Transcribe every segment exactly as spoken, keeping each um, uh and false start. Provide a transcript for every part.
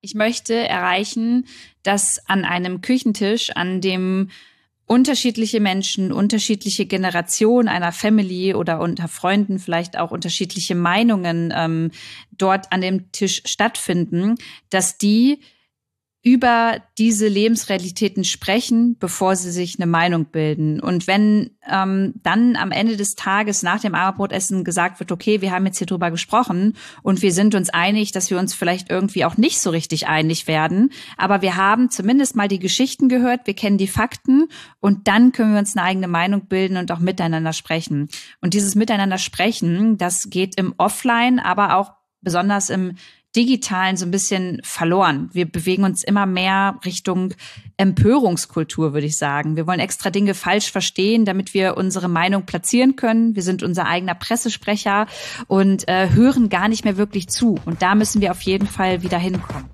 Ich möchte erreichen, dass an einem Küchentisch, an dem unterschiedliche Menschen, unterschiedliche Generationen einer Family oder unter Freunden vielleicht auch unterschiedliche Meinungen ähm, dort an dem Tisch stattfinden, dass die über diese Lebensrealitäten sprechen, bevor sie sich eine Meinung bilden. Und wenn ähm, dann am Ende des Tages nach dem Abendbrotessen gesagt wird, okay, wir haben jetzt hier drüber gesprochen und wir sind uns einig, dass wir uns vielleicht irgendwie auch nicht so richtig einig werden, aber wir haben zumindest mal die Geschichten gehört, wir kennen die Fakten und dann können wir uns eine eigene Meinung bilden und auch miteinander sprechen. Und dieses Miteinander sprechen, das geht im Offline, aber auch besonders im Digitalen so ein bisschen verloren. Wir bewegen uns immer mehr Richtung Empörungskultur, würde ich sagen. Wir wollen extra Dinge falsch verstehen, damit wir unsere Meinung platzieren können. Wir sind unser eigener Pressesprecher und äh, hören gar nicht mehr wirklich zu. Und da müssen wir auf jeden Fall wieder hinkommen.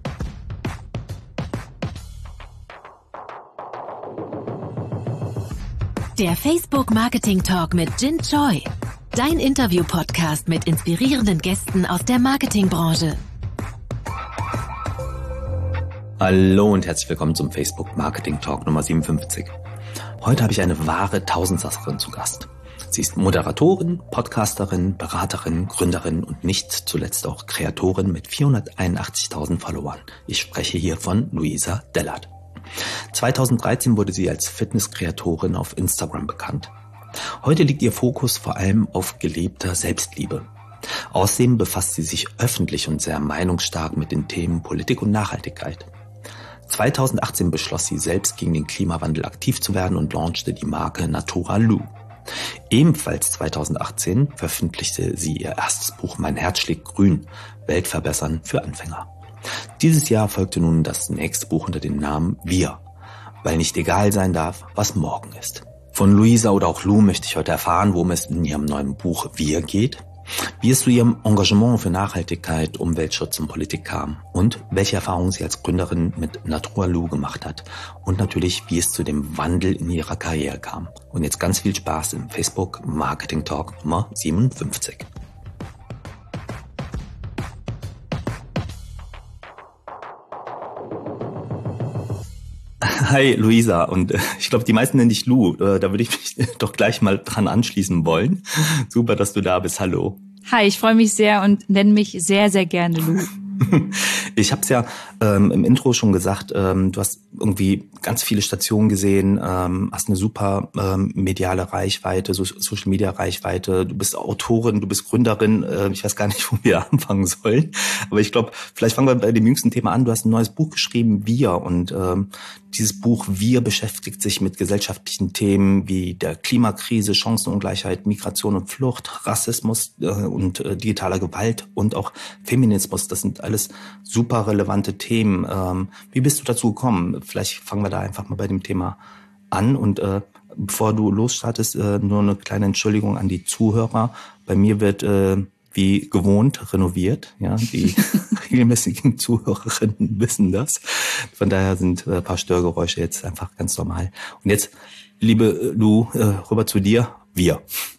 Der Facebook Marketing Talk mit Jin Choi. Dein Interview-Podcast mit inspirierenden Gästen aus der Marketingbranche. Hallo und herzlich willkommen zum Facebook Marketing Talk Nummer siebenundfünfzig. Heute habe ich eine wahre Tausendsasserin zu Gast. Sie ist Moderatorin, Podcasterin, Beraterin, Gründerin und nicht zuletzt auch Kreatorin mit vierhunderteinundachtzigtausend Followern. Ich spreche hier von Luisa Dellert. zweitausenddreizehn wurde sie als Fitnesskreatorin auf Instagram bekannt. Heute liegt ihr Fokus vor allem auf gelebter Selbstliebe. Außerdem befasst sie sich öffentlich und sehr meinungsstark mit den Themen Politik und Nachhaltigkeit. zweitausendachtzehn beschloss sie selbst gegen den Klimawandel aktiv zu werden und launchte die Marke Naturalu. Ebenfalls zweitausendachtzehn veröffentlichte sie ihr erstes Buch Mein Herz schlägt grün, Weltverbessern für Anfänger. Dieses Jahr folgte nun das nächste Buch unter dem Namen Wir, weil nicht egal sein darf, was morgen ist. Von Luisa oder auch Lu möchte ich heute erfahren, worum es in ihrem neuen Buch Wir geht, wie es zu ihrem Engagement für Nachhaltigkeit, Umweltschutz und Politik kam und welche Erfahrungen sie als Gründerin mit Naturalu gemacht hat und natürlich, wie es zu dem Wandel in ihrer Karriere kam. Und jetzt ganz viel Spaß im Facebook Marketing Talk Nummer siebenundfünfzig. Hi Luisa, und ich glaube, die meisten nennen dich Lu. Da würde ich mich doch gleich mal dran anschließen wollen. Super, dass du da bist. Hallo. Hi, ich freue mich sehr und nenne mich sehr, sehr gerne Lu. Ich habe es ja ähm, im Intro schon gesagt, ähm, du hast irgendwie ganz viele Stationen gesehen, ähm, hast eine super ähm, mediale Reichweite, so Social-Media-Reichweite, du bist Autorin, du bist Gründerin, äh, ich weiß gar nicht, wo wir anfangen sollen, aber ich glaube, vielleicht fangen wir bei dem jüngsten Thema an. Du hast ein neues Buch geschrieben, Wir, und ähm, dieses Buch Wir beschäftigt sich mit gesellschaftlichen Themen wie der Klimakrise, Chancenungleichheit, Migration und Flucht, Rassismus äh, und äh, digitaler Gewalt und auch Feminismus. Das sind alles super relevante Themen. Ähm, wie bist du dazu gekommen? Vielleicht fangen wir da einfach mal bei dem Thema an. Und äh, bevor du losstartest, äh, nur eine kleine Entschuldigung an die Zuhörer. Bei mir wird äh, wie gewohnt renoviert. Ja, die regelmäßigen Zuhörerinnen wissen das. Von daher sind äh, ein paar Störgeräusche jetzt einfach ganz normal. Und jetzt, liebe Lu, äh, rüber zu dir. Wir.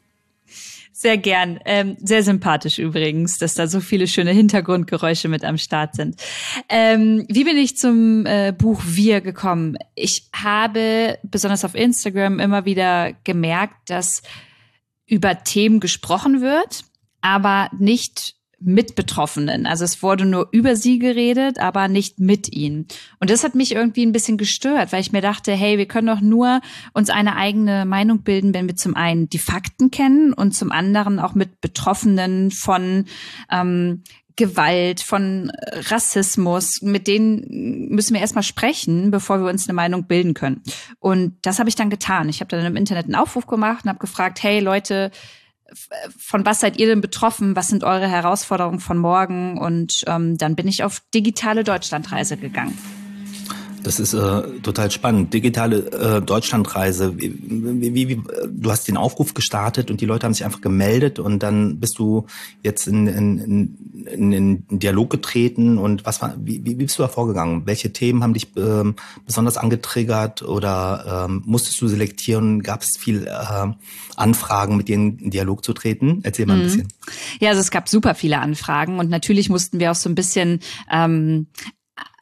Sehr gern. Ähm, sehr sympathisch übrigens, dass da so viele schöne Hintergrundgeräusche mit am Start sind. Ähm, wie bin ich zum äh, Buch Wir gekommen? Ich habe besonders auf Instagram immer wieder gemerkt, dass über Themen gesprochen wird, aber nicht mit Betroffenen. Also es wurde nur über sie geredet, aber nicht mit ihnen. Und das hat mich irgendwie ein bisschen gestört, weil ich mir dachte, hey, wir können doch nur uns eine eigene Meinung bilden, wenn wir zum einen die Fakten kennen und zum anderen auch mit Betroffenen von ähm, Gewalt, von Rassismus. Mit denen müssen wir erstmal sprechen, bevor wir uns eine Meinung bilden können. Und das habe ich dann getan. Ich habe dann im Internet einen Aufruf gemacht und habe gefragt, hey Leute, von was seid ihr denn betroffen? Was sind eure Herausforderungen von morgen? Und ähm, dann bin ich auf digitale Deutschlandreise gegangen. Das ist äh, total spannend. Digitale äh, Deutschlandreise. Wie, wie, wie, du hast den Aufruf gestartet und die Leute haben sich einfach gemeldet und dann bist du jetzt in, in, in, in Dialog getreten. Und was war, wie, wie bist du da vorgegangen? Welche Themen haben dich ähm, besonders angetriggert oder ähm, musstest du selektieren? Gab es viel äh, Anfragen, mit denen in Dialog zu treten? Erzähl mal ein mhm. bisschen. Ja, also es gab super viele Anfragen und natürlich mussten wir auch so ein bisschen ähm,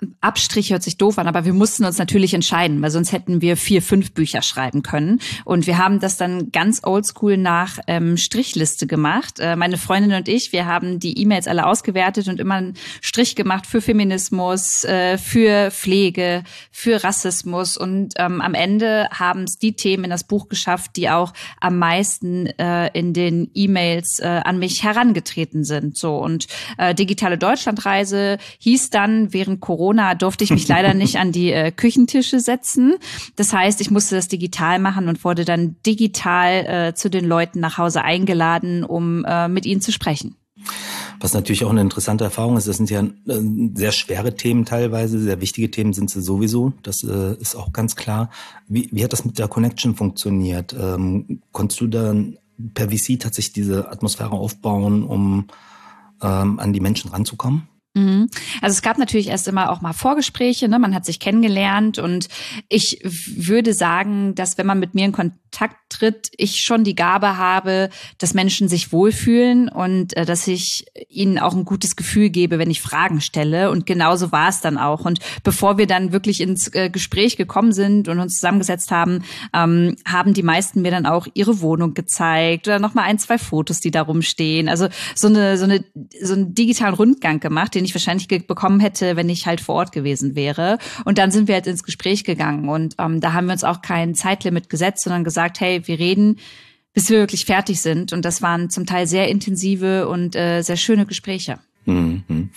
Abstrich hört sich doof an, aber wir mussten uns natürlich entscheiden, weil sonst hätten wir vier, fünf Bücher schreiben können. Und wir haben das dann ganz oldschool nach ähm, Strichliste gemacht. Äh, meine Freundin und ich, wir haben die E-Mails alle ausgewertet und immer einen Strich gemacht für Feminismus, äh, für Pflege, für Rassismus. Und ähm, am Ende haben es die Themen in das Buch geschafft, die auch am meisten äh, in den E-Mails äh, an mich herangetreten sind. So, und äh, digitale Deutschlandreise hieß dann während Corona, durfte ich mich leider nicht an die äh, Küchentische setzen. Das heißt, ich musste das digital machen und wurde dann digital äh, zu den Leuten nach Hause eingeladen, um äh, mit ihnen zu sprechen. Was natürlich auch eine interessante Erfahrung ist, das sind ja äh, sehr schwere Themen teilweise, sehr wichtige Themen sind sie sowieso, das äh, ist auch ganz klar. Wie, wie hat das mit der Connection funktioniert? Ähm, konntest du dann per V C tatsächlich diese Atmosphäre aufbauen, um ähm, an die Menschen ranzukommen? Also es gab natürlich erst immer auch mal Vorgespräche, ne? Man hat sich kennengelernt und ich würde sagen, dass wenn man mit mir in Kontakt tritt, ich schon die Gabe habe, dass Menschen sich wohlfühlen und äh, dass ich ihnen auch ein gutes Gefühl gebe, wenn ich Fragen stelle, und genauso war es dann auch. Und bevor wir dann wirklich ins äh, Gespräch gekommen sind und uns zusammengesetzt haben, ähm, haben die meisten mir dann auch ihre Wohnung gezeigt oder noch mal ein, zwei Fotos, die da rumstehen. Also so eine so eine so einen digitalen Rundgang gemacht, den ich wahrscheinlich bekommen hätte, wenn ich halt vor Ort gewesen wäre. Und dann sind wir halt ins Gespräch gegangen und ähm, da haben wir uns auch kein Zeitlimit gesetzt, sondern gesagt, hey, wir reden, bis wir wirklich fertig sind. Und das waren zum Teil sehr intensive und äh, sehr schöne Gespräche. Mhm.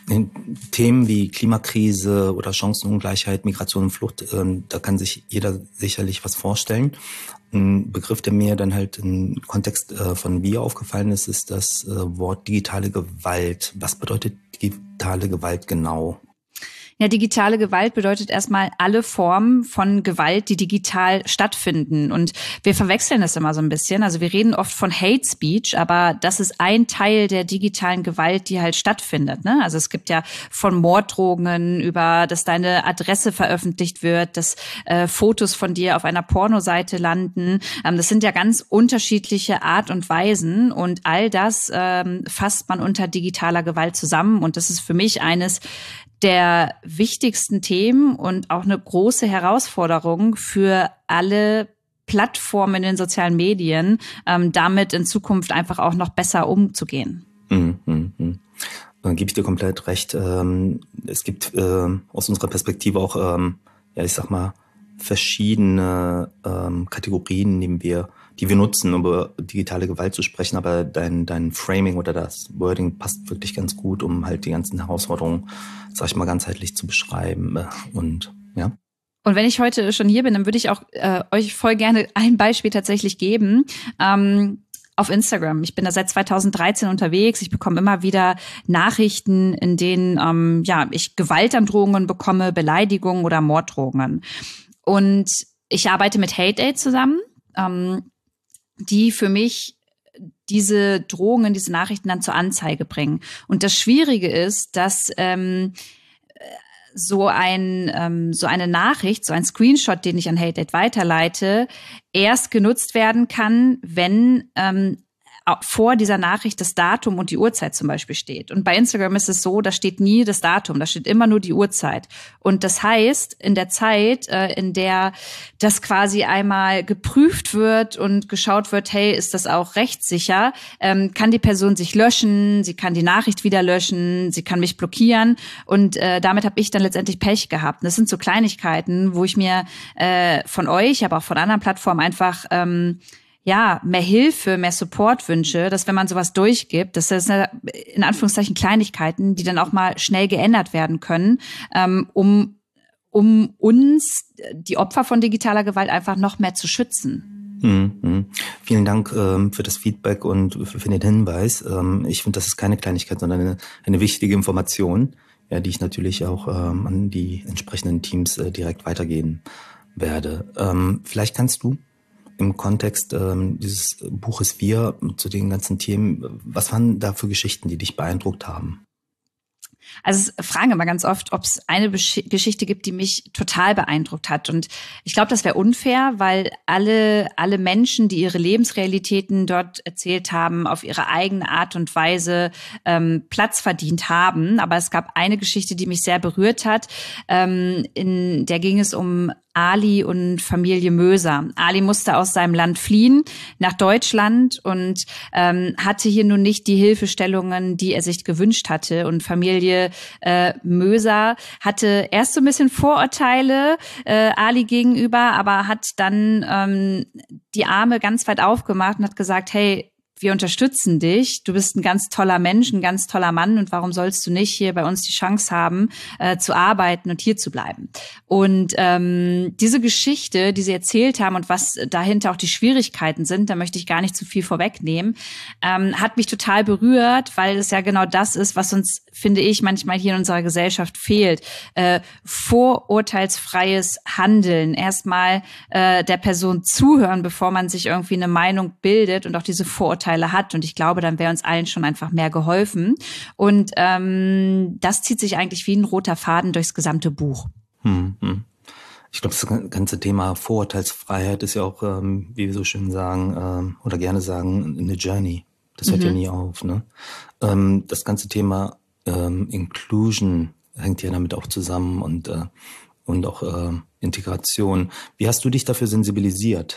Themen wie Klimakrise oder Chancenungleichheit, Migration und Flucht, äh, da kann sich jeder sicherlich was vorstellen. Ein Begriff, der mir dann halt im Kontext äh, von wir aufgefallen ist, ist das äh, Wort digitale Gewalt. Was bedeutet digitale Gewalt genau? Ja, digitale Gewalt bedeutet erstmal alle Formen von Gewalt, die digital stattfinden. Und wir verwechseln das immer so ein bisschen. Also wir reden oft von Hate Speech, aber das ist ein Teil der digitalen Gewalt, die halt stattfindet, ne? Also es gibt ja von Morddrohungen über, dass deine Adresse veröffentlicht wird, dass äh, Fotos von dir auf einer Pornoseite landen. Ähm, das sind ja ganz unterschiedliche Art und Weisen. Und all das ähm, fasst man unter digitaler Gewalt zusammen. Und das ist für mich eines der wichtigsten Themen und auch eine große Herausforderung für alle Plattformen in den sozialen Medien, ähm, damit in Zukunft einfach auch noch besser umzugehen. Mhm, mhm. Dann gebe ich dir komplett recht. Ähm, es gibt äh, aus unserer Perspektive auch, ähm, ja, ich sag mal, verschiedene ähm, Kategorien, die wir, die wir nutzen, um über digitale Gewalt zu sprechen. Aber dein, dein Framing oder das Wording passt wirklich ganz gut, um halt die ganzen Herausforderungen, sag ich mal, ganzheitlich zu beschreiben. Und ja. Und wenn ich heute schon hier bin, dann würde ich auch äh, euch voll gerne ein Beispiel tatsächlich geben. Ähm, auf Instagram. Ich bin da seit zweitausenddreizehn unterwegs. Ich bekomme immer wieder Nachrichten, in denen ähm, ja ich Gewaltandrohungen bekomme, Beleidigungen oder Morddrohungen. Und ich arbeite mit Hate Aid zusammen, ähm, die für mich diese Drohungen, diese Nachrichten dann zur Anzeige bringen. Und das Schwierige ist, dass ähm, so ein ähm, so eine Nachricht, so ein Screenshot, den ich an Hate Aid weiterleite, erst genutzt werden kann, wenn ähm, vor dieser Nachricht das Datum und die Uhrzeit zum Beispiel steht. Und bei Instagram ist es so, da steht nie das Datum, da steht immer nur die Uhrzeit. Und das heißt, in der Zeit, äh, in der das quasi einmal geprüft wird und geschaut wird, hey, ist das auch rechtssicher, ähm, kann die Person sich löschen, sie kann die Nachricht wieder löschen, sie kann mich blockieren. Und äh, damit habe ich dann letztendlich Pech gehabt. Und das sind so Kleinigkeiten, wo ich mir äh, von euch, aber auch von anderen Plattformen einfach ähm, ja, mehr Hilfe, mehr Support wünsche, dass wenn man sowas durchgibt, dass das in Anführungszeichen Kleinigkeiten, die dann auch mal schnell geändert werden können, ähm, um, um uns, die Opfer von digitaler Gewalt, einfach noch mehr zu schützen. Mhm. Vielen Dank ähm, für das Feedback und für, für den Hinweis. Ähm, ich finde, das ist keine Kleinigkeit, sondern eine, eine wichtige Information, ja, die ich natürlich auch ähm, an die entsprechenden Teams äh, direkt weitergeben werde. Ähm, vielleicht kannst du im Kontext ähm, dieses Buches Wir zu den ganzen Themen, was waren da für Geschichten, die dich beeindruckt haben? Also es fragen immer ganz oft, ob es eine Besch- Geschichte gibt, die mich total beeindruckt hat. Und ich glaube, das wäre unfair, weil alle alle Menschen, die ihre Lebensrealitäten dort erzählt haben, auf ihre eigene Art und Weise ähm, Platz verdient haben. Aber es gab eine Geschichte, die mich sehr berührt hat. Ähm, in der ging es um Ali und Familie Möser. Ali musste aus seinem Land fliehen nach Deutschland und ähm, hatte hier nun nicht die Hilfestellungen, die er sich gewünscht hatte. Und Familie äh, Möser hatte erst so ein bisschen Vorurteile äh, Ali gegenüber, aber hat dann ähm, die Arme ganz weit aufgemacht und hat gesagt, hey, wir unterstützen dich. Du bist ein ganz toller Mensch, ein ganz toller Mann. Und warum sollst du nicht hier bei uns die Chance haben, äh, zu arbeiten und hier zu bleiben? Und ähm, diese Geschichte, die sie erzählt haben und was dahinter auch die Schwierigkeiten sind, da möchte ich gar nicht zu viel vorwegnehmen, ähm, hat mich total berührt, weil es ja genau das ist, was uns, finde ich, manchmal hier in unserer Gesellschaft fehlt. Äh, vorurteilsfreies Handeln. Erstmal äh, der Person zuhören, bevor man sich irgendwie eine Meinung bildet und auch diese Vorurteile hat. Und ich glaube, dann wäre uns allen schon einfach mehr geholfen. Und ähm, das zieht sich eigentlich wie ein roter Faden durchs gesamte Buch. Hm, hm. Ich glaube, das ganze Thema Vorurteilsfreiheit ist ja auch, ähm, wie wir so schön sagen, ähm, oder gerne sagen, eine Journey. Das hört mhm. ja nie auf. Ne? Ähm, das ganze Thema ähm, Inclusion hängt ja damit auch zusammen und, äh, und auch äh, Integration. Wie hast du dich dafür sensibilisiert?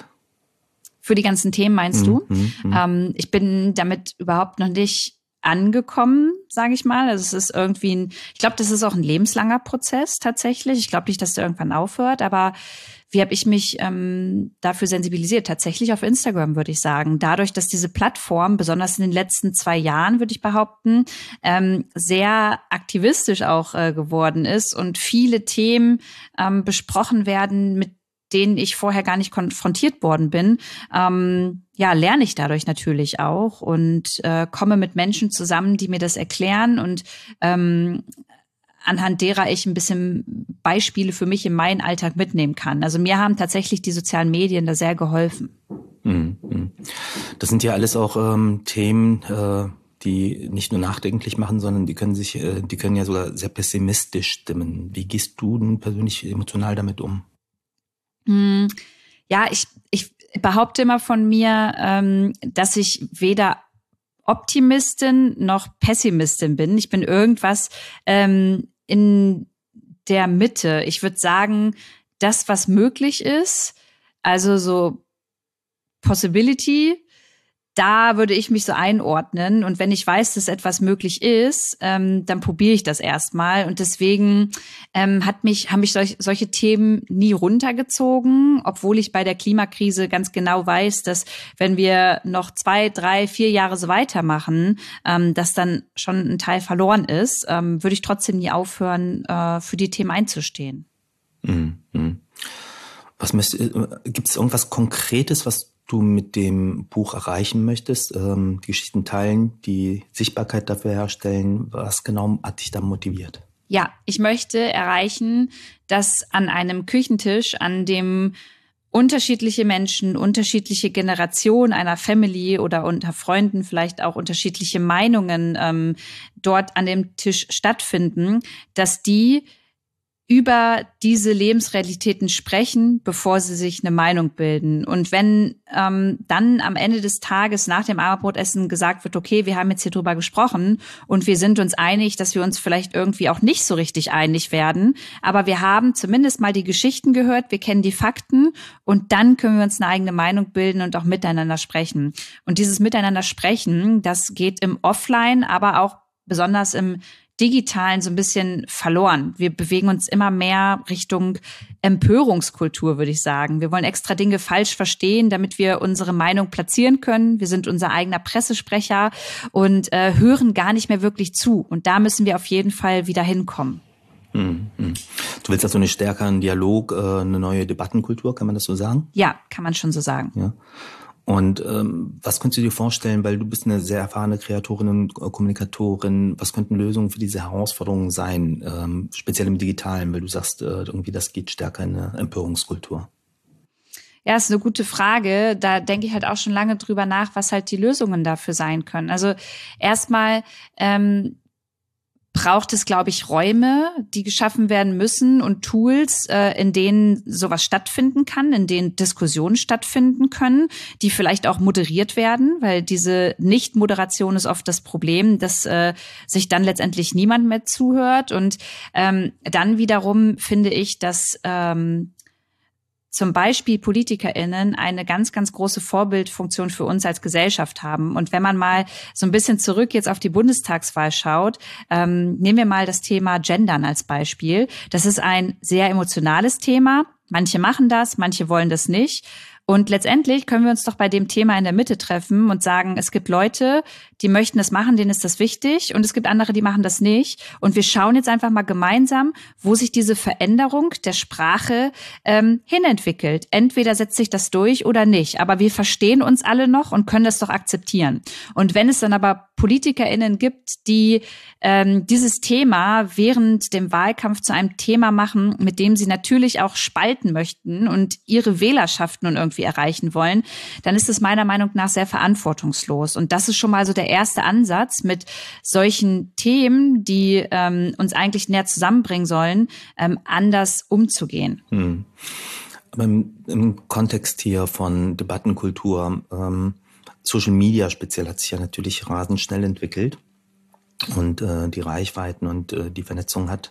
Für die ganzen Themen meinst du? Mhm, ähm, ich bin damit überhaupt noch nicht angekommen, sage ich mal. Also es ist irgendwie ein, ich glaube, das ist auch ein lebenslanger Prozess tatsächlich. Ich glaube nicht, dass der irgendwann aufhört, aber wie habe ich mich ähm, dafür sensibilisiert? Tatsächlich auf Instagram, würde ich sagen. Dadurch, dass diese Plattform, besonders in den letzten zwei Jahren, würde ich behaupten, ähm, sehr aktivistisch auch äh, geworden ist und viele Themen ähm, besprochen werden, mit denen ich vorher gar nicht konfrontiert worden bin, ähm, ja, lerne ich dadurch natürlich auch und äh, komme mit Menschen zusammen, die mir das erklären und ähm, anhand derer ich ein bisschen Beispiele für mich in meinen Alltag mitnehmen kann. Also mir haben tatsächlich die sozialen Medien da sehr geholfen. Das sind ja alles auch ähm, Themen, äh, die nicht nur nachdenklich machen, sondern die können sich, äh, die können ja sogar sehr pessimistisch stimmen. Wie gehst du denn persönlich emotional damit um? Ja, ich, ich behaupte immer von mir, ähm, dass ich weder Optimistin noch Pessimistin bin. Ich bin irgendwas ähm, in der Mitte. Ich würde sagen, das, was möglich ist, also so Possibility, da würde ich mich so einordnen. Und wenn ich weiß, dass etwas möglich ist, ähm, dann probiere ich das erstmal. Und deswegen ähm, hat mich, haben mich solch, solche Themen nie runtergezogen, obwohl ich bei der Klimakrise ganz genau weiß, dass wenn wir noch zwei, drei, vier Jahre so weitermachen, ähm, dass dann schon ein Teil verloren ist, ähm, würde ich trotzdem nie aufhören, äh, für die Themen einzustehen. Mhm. Was müsste, gibt es irgendwas Konkretes, was du mit dem Buch erreichen möchtest, ähm, die Geschichten teilen, die Sichtbarkeit dafür herstellen? Was genau hat dich da motiviert? Ja, ich möchte erreichen, dass an einem Küchentisch, an dem unterschiedliche Menschen, unterschiedliche Generationen einer Family oder unter Freunden vielleicht auch unterschiedliche Meinungen ähm, dort an dem Tisch stattfinden, dass die über diese Lebensrealitäten sprechen, bevor sie sich eine Meinung bilden. Und wenn ähm, dann am Ende des Tages nach dem Abendbrotessen gesagt wird, okay, wir haben jetzt hier drüber gesprochen und wir sind uns einig, dass wir uns vielleicht irgendwie auch nicht so richtig einig werden, aber wir haben zumindest mal die Geschichten gehört, wir kennen die Fakten und dann können wir uns eine eigene Meinung bilden und auch miteinander sprechen. Und dieses Miteinander sprechen, das geht im Offline, aber auch besonders im Digitalen so ein bisschen verloren. Wir bewegen uns immer mehr Richtung Empörungskultur, würde ich sagen. Wir wollen extra Dinge falsch verstehen, damit wir unsere Meinung platzieren können. Wir sind unser eigener Pressesprecher und äh, hören gar nicht mehr wirklich zu. Und da müssen wir auf jeden Fall wieder hinkommen. Hm, hm. Du willst also einen stärkeren Dialog, äh, eine neue Debattenkultur, kann man das so sagen? Ja, kann man schon so sagen. Ja. Und ähm, was könntest du dir vorstellen, weil du bist eine sehr erfahrene Kreatorin und Kommunikatorin, was könnten Lösungen für diese Herausforderungen sein, ähm, speziell im Digitalen, weil du sagst, äh, irgendwie das geht stärker in eine Empörungskultur? Ja, ist eine gute Frage. Da denke ich halt auch schon lange drüber nach, was halt die Lösungen dafür sein können. Also erstmal ähm, braucht es, glaube ich, Räume, die geschaffen werden müssen und Tools, äh, in denen sowas stattfinden kann, in denen Diskussionen stattfinden können, die vielleicht auch moderiert werden, weil diese Nicht-Moderation ist oft das Problem, dass äh, sich dann letztendlich niemand mehr zuhört. Und ähm, dann wiederum finde ich, dass ähm, zum Beispiel PolitikerInnen eine ganz, ganz große Vorbildfunktion für uns als Gesellschaft haben. Und wenn man mal so ein bisschen zurück jetzt auf die Bundestagswahl schaut, ähm, nehmen wir mal das Thema Gendern als Beispiel. Das ist ein sehr emotionales Thema. Manche machen das, manche wollen das nicht. Und letztendlich können wir uns doch bei dem Thema in der Mitte treffen und sagen, es gibt Leute, die möchten das machen, denen ist das wichtig. Und es gibt andere, die machen das nicht. Und wir schauen jetzt einfach mal gemeinsam, wo sich diese Veränderung der Sprache ähm, hinentwickelt. Entweder setzt sich das durch oder nicht. Aber wir verstehen uns alle noch und können das doch akzeptieren. Und wenn es dann aber PolitikerInnen gibt, die ähm, dieses Thema während dem Wahlkampf zu einem Thema machen, mit dem sie natürlich auch spalten möchten und ihre Wählerschaften und irgendwie erreichen wollen, dann ist es meiner Meinung nach sehr verantwortungslos. Und das ist schon mal so der erste Ansatz, mit solchen Themen, die ähm, uns eigentlich näher zusammenbringen sollen, ähm, anders umzugehen. Hm. Aber im, im Kontext hier von Debattenkultur, ähm, Social Media speziell hat sich ja natürlich rasend schnell entwickelt und äh, die Reichweiten und äh, die Vernetzung hat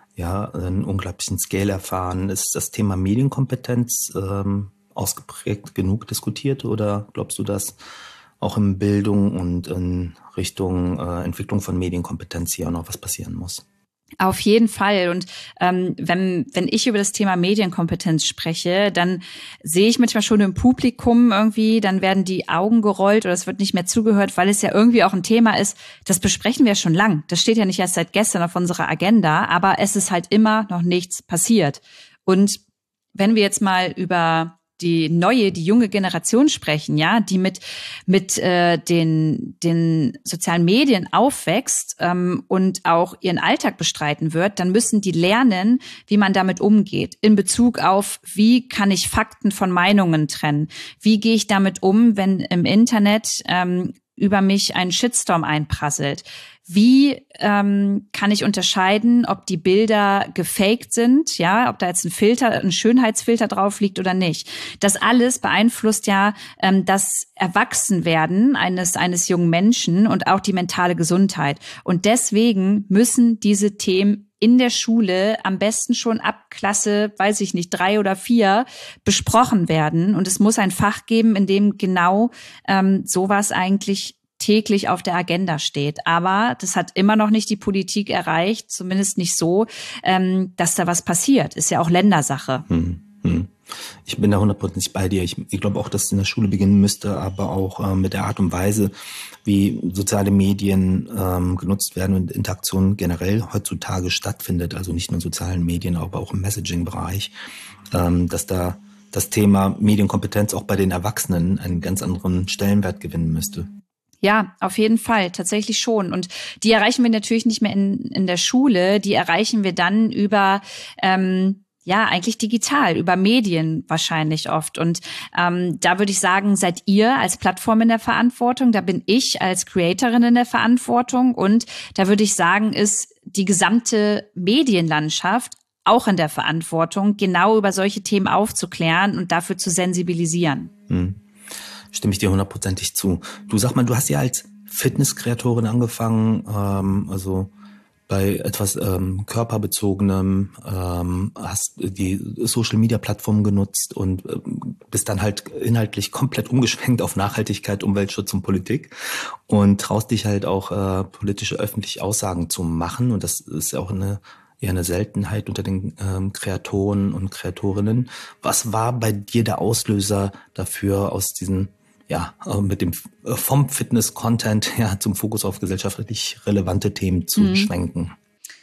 ja einen unglaublichen Scale erfahren. Ist das Thema Medienkompetenz ähm, ausgeprägt genug diskutiert oder glaubst du, dass auch in Bildung und in Richtung äh, Entwicklung von Medienkompetenz hier auch noch was passieren muss? Auf jeden Fall. Und ähm, wenn wenn ich über das Thema Medienkompetenz spreche, dann sehe ich manchmal schon im Publikum irgendwie, dann werden die Augen gerollt oder es wird nicht mehr zugehört, weil es ja irgendwie auch ein Thema ist, das besprechen wir schon lang. Das steht ja nicht erst seit gestern auf unserer Agenda, aber es ist halt immer noch nichts passiert. Und wenn wir jetzt mal über die neue, die junge Generation sprechen, ja, die mit mit äh, den den sozialen Medien aufwächst ähm, und auch ihren Alltag bestreiten wird, dann müssen die lernen, wie man damit umgeht in Bezug auf, wie kann ich Fakten von Meinungen trennen, wie gehe ich damit um, wenn im Internet ähm, über mich ein Shitstorm einprasselt. Wie ähm, kann ich unterscheiden, ob die Bilder gefaked sind, ja, ob da jetzt ein Filter, ein Schönheitsfilter drauf liegt oder nicht? Das alles beeinflusst ja ähm, das Erwachsenwerden eines eines jungen Menschen und auch die mentale Gesundheit. Und deswegen müssen diese Themen in der Schule am besten schon ab Klasse, weiß ich nicht, drei oder vier besprochen werden. Und es muss ein Fach geben, in dem genau ähm, sowas eigentlich täglich auf der Agenda steht. Aber das hat immer noch nicht die Politik erreicht, zumindest nicht so, ähm, dass da was passiert. Ist ja auch Ländersache. Hm, hm. Ich bin da hundertprozentig bei dir. Ich, ich glaube auch, dass es in der Schule beginnen müsste, aber auch äh, mit der Art und Weise, wie soziale Medien ähm, genutzt werden und Interaktion generell heutzutage stattfindet. Also nicht nur in sozialen Medien, aber auch im Messaging-Bereich, ähm, dass da das Thema Medienkompetenz auch bei den Erwachsenen einen ganz anderen Stellenwert gewinnen müsste. Ja, auf jeden Fall, tatsächlich schon. Und die erreichen wir natürlich nicht mehr in, in der Schule, die erreichen wir dann über, ähm, ja, eigentlich digital, über Medien wahrscheinlich oft. Und ähm, da würde ich sagen, seid ihr als Plattform in der Verantwortung, da bin ich als Creatorin in der Verantwortung und da würde ich sagen, ist die gesamte Medienlandschaft auch in der Verantwortung, genau über solche Themen aufzuklären und dafür zu sensibilisieren. Hm. Stimme ich dir hundertprozentig zu. Du, sag mal, du hast ja als Fitnesskreatorin angefangen, ähm, also bei etwas ähm, körperbezogenem, ähm, hast die Social-Media-Plattform genutzt und ähm, bist dann halt inhaltlich komplett umgeschwenkt auf Nachhaltigkeit, Umweltschutz und Politik und traust dich halt auch äh, politische, öffentliche Aussagen zu machen. Und das ist ja auch eine eher eine Seltenheit unter den ähm, Kreatoren und Kreatorinnen. Was war bei dir der Auslöser dafür, aus diesen ja, mit dem vom Fitness-Content ja, zum Fokus auf gesellschaftlich relevante Themen zu mhm. schwenken?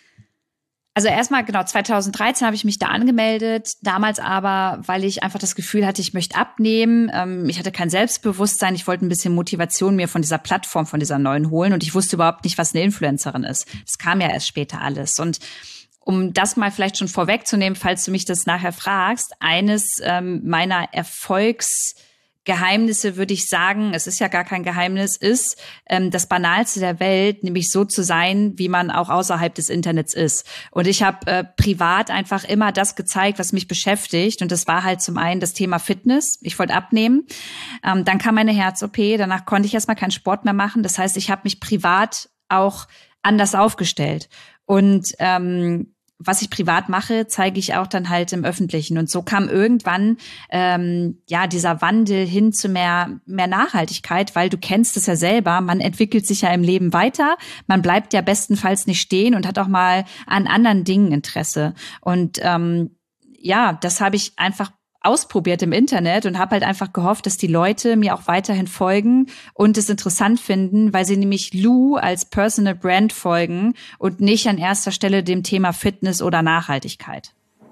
Also erstmal, genau, zweitausenddreizehn habe ich mich da angemeldet. Damals aber, weil ich einfach das Gefühl hatte, ich möchte abnehmen. Ähm, ich hatte kein Selbstbewusstsein. Ich wollte ein bisschen Motivation mir von dieser Plattform, von dieser neuen holen. Und ich wusste überhaupt nicht, was eine Influencerin ist. Das kam ja erst später alles. Und um das mal vielleicht schon vorwegzunehmen, falls du mich das nachher fragst, eines ähm, meiner Erfolgs Geheimnisse würde ich sagen, es ist ja gar kein Geheimnis, ist ähm, das Banalste der Welt, nämlich so zu sein, wie man auch außerhalb des Internets ist. Und ich habe äh, privat einfach immer das gezeigt, was mich beschäftigt. Und das war halt zum einen das Thema Fitness. Ich wollte abnehmen. Ähm, dann kam meine Herz-O P. Danach konnte ich erstmal keinen Sport mehr machen. Das heißt, ich habe mich privat auch anders aufgestellt. Und ähm, was ich privat mache, zeige ich auch dann halt im Öffentlichen. Und so kam irgendwann ähm, ja dieser Wandel hin zu mehr mehr Nachhaltigkeit, weil du kennst es ja selber, man entwickelt sich ja im Leben weiter, man bleibt ja bestenfalls nicht stehen und hat auch mal an anderen Dingen Interesse. Und ähm, ja, das habe ich einfach ausprobiert im Internet und habe halt einfach gehofft, dass die Leute mir auch weiterhin folgen und es interessant finden, weil sie nämlich Lou als Personal Brand folgen und nicht an erster Stelle dem Thema Fitness oder Nachhaltigkeit.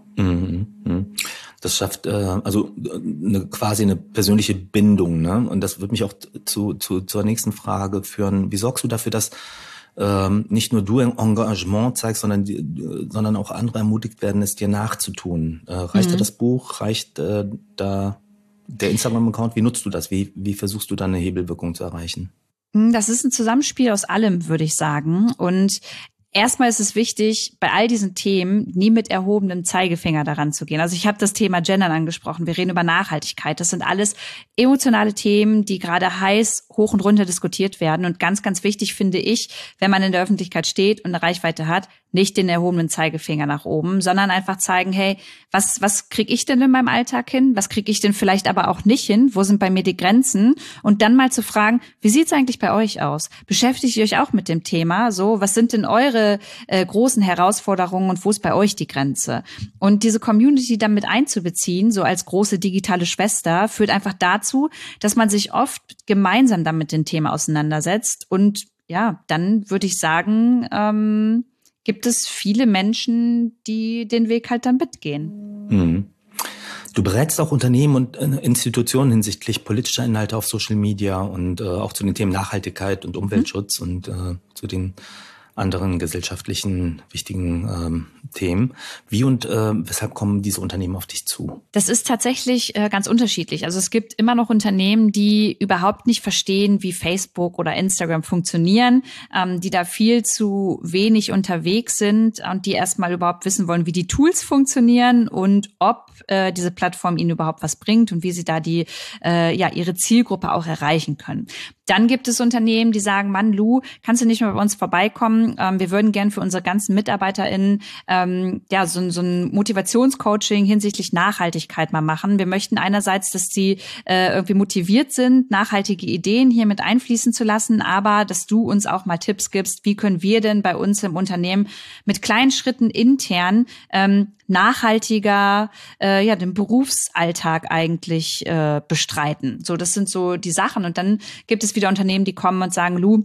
Mhm. Das schafft äh, also eine, quasi eine persönliche Bindung, ne? Und das wird mich auch zu, zu zur nächsten Frage führen. Wie sorgst du dafür, dass Ähm, nicht nur du Engagement zeigst, sondern die, sondern auch andere ermutigt werden, es dir nachzutun? Äh, reicht mhm. da das Buch? Reicht äh, da der Instagram-Account? Wie nutzt du das? Wie, wie versuchst du da eine Hebelwirkung zu erreichen? Das ist ein Zusammenspiel aus allem, würde ich sagen. Und erstmal ist es wichtig, bei all diesen Themen nie mit erhobenem Zeigefinger daran zu gehen. Also ich habe das Thema Gendern angesprochen. Wir reden über Nachhaltigkeit. Das sind alles emotionale Themen, die gerade heiß hoch und runter diskutiert werden. Und ganz, ganz wichtig finde ich, wenn man in der Öffentlichkeit steht und eine Reichweite hat, nicht den erhobenen Zeigefinger nach oben, sondern einfach zeigen, hey, was was kriege ich denn in meinem Alltag hin? Was kriege ich denn vielleicht aber auch nicht hin? Wo sind bei mir die Grenzen? Und dann mal zu fragen, wie sieht's eigentlich bei euch aus? Beschäftigt ihr euch auch mit dem Thema? So, was sind denn eure äh, großen Herausforderungen und wo ist bei euch die Grenze? Und diese Community dann mit einzubeziehen, so als große digitale Schwester, führt einfach dazu, dass man sich oft gemeinsam dann mit dem Thema auseinandersetzt. Und ja, dann würde ich sagen, ähm, gibt es viele Menschen, die den Weg halt dann mitgehen. Mhm. Du berätst auch Unternehmen und Institutionen hinsichtlich politischer Inhalte auf Social Media und äh, auch zu den Themen Nachhaltigkeit und Umweltschutz mhm. und äh, zu den anderen gesellschaftlichen wichtigen ähm, Themen. Wie und äh, weshalb kommen diese Unternehmen auf dich zu? Das ist tatsächlich äh, ganz unterschiedlich. Also es gibt immer noch Unternehmen, die überhaupt nicht verstehen, wie Facebook oder Instagram funktionieren, ähm, die da viel zu wenig unterwegs sind und die erstmal überhaupt wissen wollen, wie die Tools funktionieren und ob äh, diese Plattform ihnen überhaupt was bringt und wie sie da die äh, ja ihre Zielgruppe auch erreichen können. Dann gibt es Unternehmen, die sagen, Mann, Lou, kannst du nicht mal bei uns vorbeikommen? Ähm, wir würden gern für unsere ganzen MitarbeiterInnen ähm, ja so, so ein Motivationscoaching hinsichtlich Nachhaltigkeit mal machen. Wir möchten einerseits, dass sie äh, irgendwie motiviert sind, nachhaltige Ideen hier mit einfließen zu lassen, aber dass du uns auch mal Tipps gibst, wie können wir denn bei uns im Unternehmen mit kleinen Schritten intern ähm, nachhaltiger äh, ja den Berufsalltag eigentlich äh, bestreiten. So, das sind so die Sachen. Und dann gibt es wieder Unternehmen, die kommen und sagen, Lou,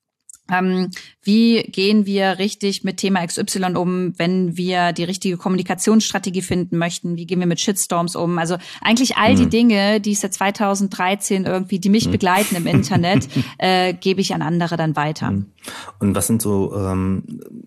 Ähm, wie gehen wir richtig mit Thema X Y um, wenn wir die richtige Kommunikationsstrategie finden möchten? Wie gehen wir mit Shitstorms um? Also eigentlich all mhm. die Dinge, die es seit zweitausenddreizehn irgendwie, die mich mhm. begleiten im Internet, äh, gebe ich an andere dann weiter. Und was sind so ähm,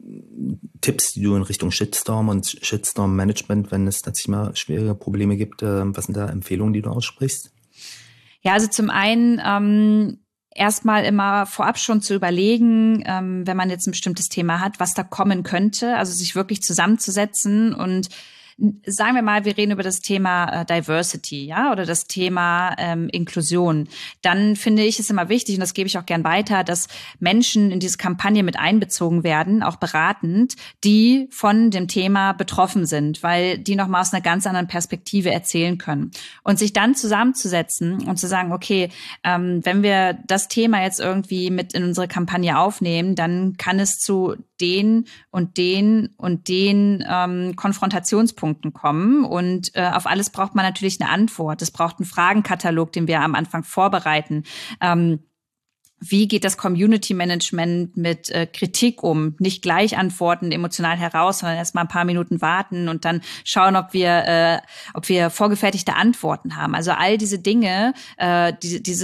Tipps, die du in Richtung Shitstorm und Shitstorm-Management, wenn es tatsächlich mal schwere Probleme gibt, äh, was sind da Empfehlungen, die du aussprichst? Ja, also zum einen ähm, erstmal immer vorab schon zu überlegen, ähm, wenn man jetzt ein bestimmtes Thema hat, was da kommen könnte, also sich wirklich zusammenzusetzen und sagen wir mal, wir reden über das Thema äh, Diversity, ja, oder das Thema ähm, Inklusion. Dann finde ich es immer wichtig, und das gebe ich auch gern weiter, dass Menschen in diese Kampagne mit einbezogen werden, auch beratend, die von dem Thema betroffen sind, weil die nochmal aus einer ganz anderen Perspektive erzählen können. Und sich dann zusammenzusetzen und zu sagen, okay, ähm, wenn wir das Thema jetzt irgendwie mit in unsere Kampagne aufnehmen, dann kann es zu den und den und den ähm, Konfrontationspunkten kommen. Und äh, auf alles braucht man natürlich eine Antwort. Es braucht einen Fragenkatalog, den wir am Anfang vorbereiten. Ähm, Wie geht das Community Management mit äh, Kritik um? Nicht gleich antworten, emotional heraus, sondern erst mal ein paar Minuten warten und dann schauen, ob wir, äh, ob wir vorgefertigte Antworten haben. Also all diese Dinge, äh, die, dieses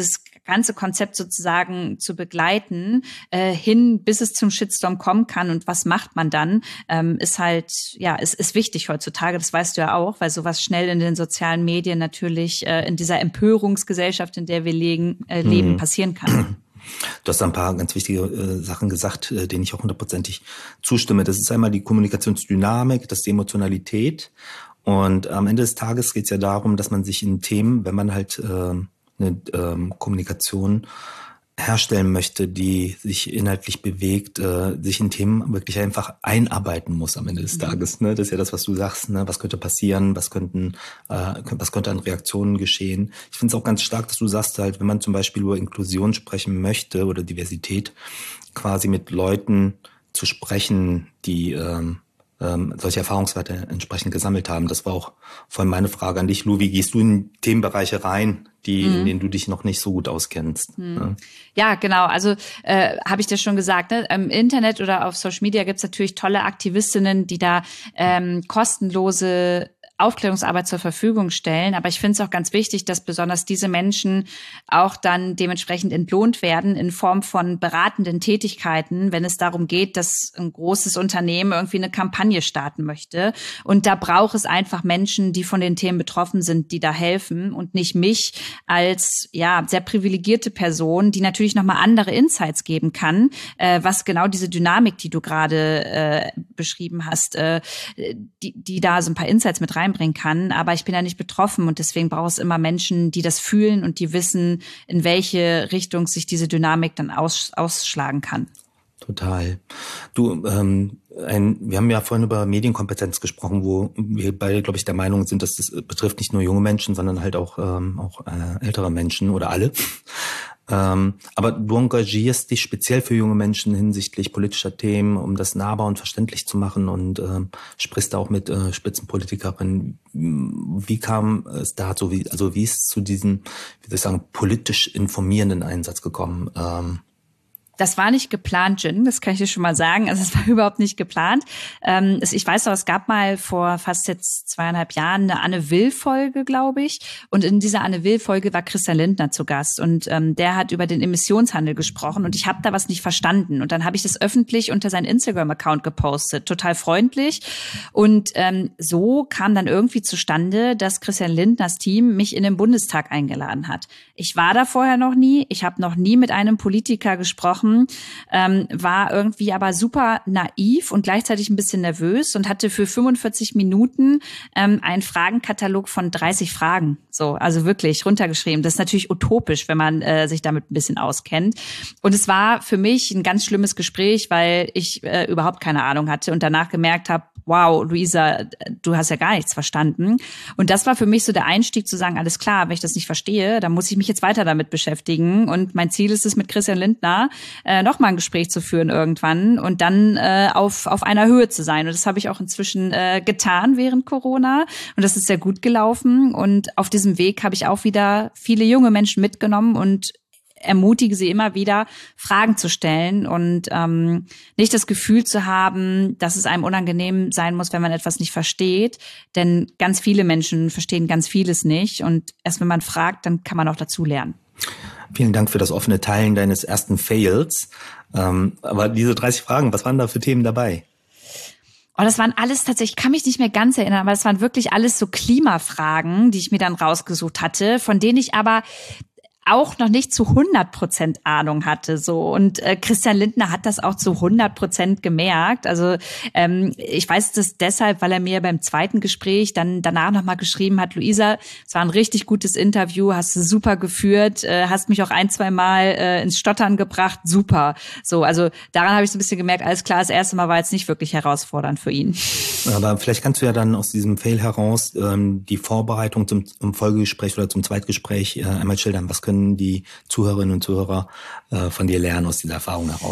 ganze Konzept sozusagen zu begleiten, äh, hin, bis es zum Shitstorm kommen kann. Und was macht man dann, ähm, ist halt, ja, ist, ist wichtig heutzutage. Das weißt du ja auch, weil sowas schnell in den sozialen Medien natürlich äh, in dieser Empörungsgesellschaft, in der wir legen, äh, leben, mhm. passieren kann. Du hast ein paar ganz wichtige äh, Sachen gesagt, äh, denen ich auch hundertprozentig zustimme. Das ist einmal die Kommunikationsdynamik, das ist die Emotionalität. Und am Ende des Tages geht es ja darum, dass man sich in Themen, wenn man halt äh, eine ähm, Kommunikation herstellen möchte, die sich inhaltlich bewegt, äh, sich in Themen wirklich einfach einarbeiten muss am Ende des Tages. Ne? Das ist ja das, was du sagst. Ne? Was könnte passieren? Was könnten, äh, was könnte an Reaktionen geschehen? Ich finde es auch ganz stark, dass du sagst halt, wenn man zum Beispiel über Inklusion sprechen möchte oder Diversität, quasi mit Leuten zu sprechen, die ähm, ähm, solche Erfahrungswerte entsprechend gesammelt haben. Das war auch vorhin meine Frage an dich, Lu. Wie gehst du in Themenbereiche rein, die, mhm. in denen du dich noch nicht so gut auskennst? Mhm. Ja. ja, genau. Also äh, habe ich dir schon gesagt, ne? Im Internet oder auf Social Media gibt's natürlich tolle Aktivistinnen, die da ähm, kostenlose Aufklärungsarbeit zur Verfügung stellen. Aber ich finde es auch ganz wichtig, dass besonders diese Menschen auch dann dementsprechend entlohnt werden in Form von beratenden Tätigkeiten, wenn es darum geht, dass ein großes Unternehmen irgendwie eine Kampagne starten möchte. Und da braucht es einfach Menschen, die von den Themen betroffen sind, die da helfen und nicht mich als ja sehr privilegierte Person, die natürlich nochmal andere Insights geben kann, äh, was genau diese Dynamik, die du gerade äh, beschrieben hast, äh, die, die da so ein paar Insights mit rein bringen kann, aber ich bin ja nicht betroffen und deswegen braucht es immer Menschen, die das fühlen und die wissen, in welche Richtung sich diese Dynamik dann aus, ausschlagen kann. Total. Du, ähm, ein, wir haben ja vorhin über Medienkompetenz gesprochen, wo wir beide, glaube ich, der Meinung sind, dass das betrifft nicht nur junge Menschen, sondern halt auch ähm, auch äh, ältere Menschen oder alle. Ähm, aber du engagierst dich speziell für junge Menschen hinsichtlich politischer Themen, um das nahbar und verständlich zu machen und ähm, sprichst da auch mit äh, Spitzenpolitikerinnen. Wie kam es dazu? Wie, also wie ist es zu diesem, wie soll ich sagen, politisch informierenden Einsatz gekommen? Ähm, Das war nicht geplant, Jin, das kann ich dir schon mal sagen. Also es war überhaupt nicht geplant. Ähm, es, ich weiß noch, es gab mal vor fast jetzt zweieinhalb Jahren eine Anne-Will-Folge, glaube ich. Und in dieser Anne-Will-Folge war Christian Lindner zu Gast. Und ähm, der hat über den Emissionshandel gesprochen. Und ich habe da was nicht verstanden. Und dann habe ich das öffentlich unter seinen Instagram-Account gepostet. Total freundlich. Und ähm, so kam dann irgendwie zustande, dass Christian Lindners Team mich in den Bundestag eingeladen hat. Ich war da vorher noch nie. Ich habe noch nie mit einem Politiker gesprochen. Ähm, war irgendwie aber super naiv und gleichzeitig ein bisschen nervös und hatte für fünfundvierzig Minuten ähm, einen Fragenkatalog von dreißig Fragen. So, also wirklich runtergeschrieben. Das ist natürlich utopisch, wenn man äh, sich damit ein bisschen auskennt. Und es war für mich ein ganz schlimmes Gespräch, weil ich äh, überhaupt keine Ahnung hatte und danach gemerkt habe, wow, Luisa, du hast ja gar nichts verstanden. Und das war für mich so der Einstieg zu sagen, alles klar, wenn ich das nicht verstehe, dann muss ich mich jetzt weiter damit beschäftigen. Und mein Ziel ist es, mit Christian Lindner äh, nochmal ein Gespräch zu führen irgendwann und dann äh, auf auf einer Höhe zu sein. Und das habe ich auch inzwischen äh, getan während Corona. Und das ist sehr gut gelaufen. Und auf diesem Weg habe ich auch wieder viele junge Menschen mitgenommen und ermutige sie immer wieder, Fragen zu stellen und ähm, nicht das Gefühl zu haben, dass es einem unangenehm sein muss, wenn man etwas nicht versteht. Denn ganz viele Menschen verstehen ganz vieles nicht. Und erst wenn man fragt, dann kann man auch dazu lernen. Vielen Dank für das offene Teilen deines ersten Fails. Ähm, aber diese dreißig Fragen, was waren da für Themen dabei? Oh, das waren alles tatsächlich, ich kann mich nicht mehr ganz erinnern, aber das waren wirklich alles so Klimafragen, die ich mir dann rausgesucht hatte, von denen ich aber auch noch nicht zu hundert Prozent Ahnung hatte, so. Und äh, Christian Lindner hat das auch zu hundert Prozent gemerkt. Also ähm, ich weiß das deshalb, weil er mir beim zweiten Gespräch dann danach nochmal geschrieben hat, Luisa, es war ein richtig gutes Interview, hast du super geführt, äh, hast mich auch ein, zwei Mal äh, ins Stottern gebracht, super. So, also daran habe ich so ein bisschen gemerkt, alles klar, das erste Mal war jetzt nicht wirklich herausfordernd für ihn. Aber vielleicht kannst du ja dann aus diesem Fail heraus ähm, die Vorbereitung zum, zum Folgegespräch oder zum Zweitgespräch äh, einmal schildern. Was können die Zuhörerinnen und Zuhörer äh, von dir lernen aus dieser Erfahrung heraus?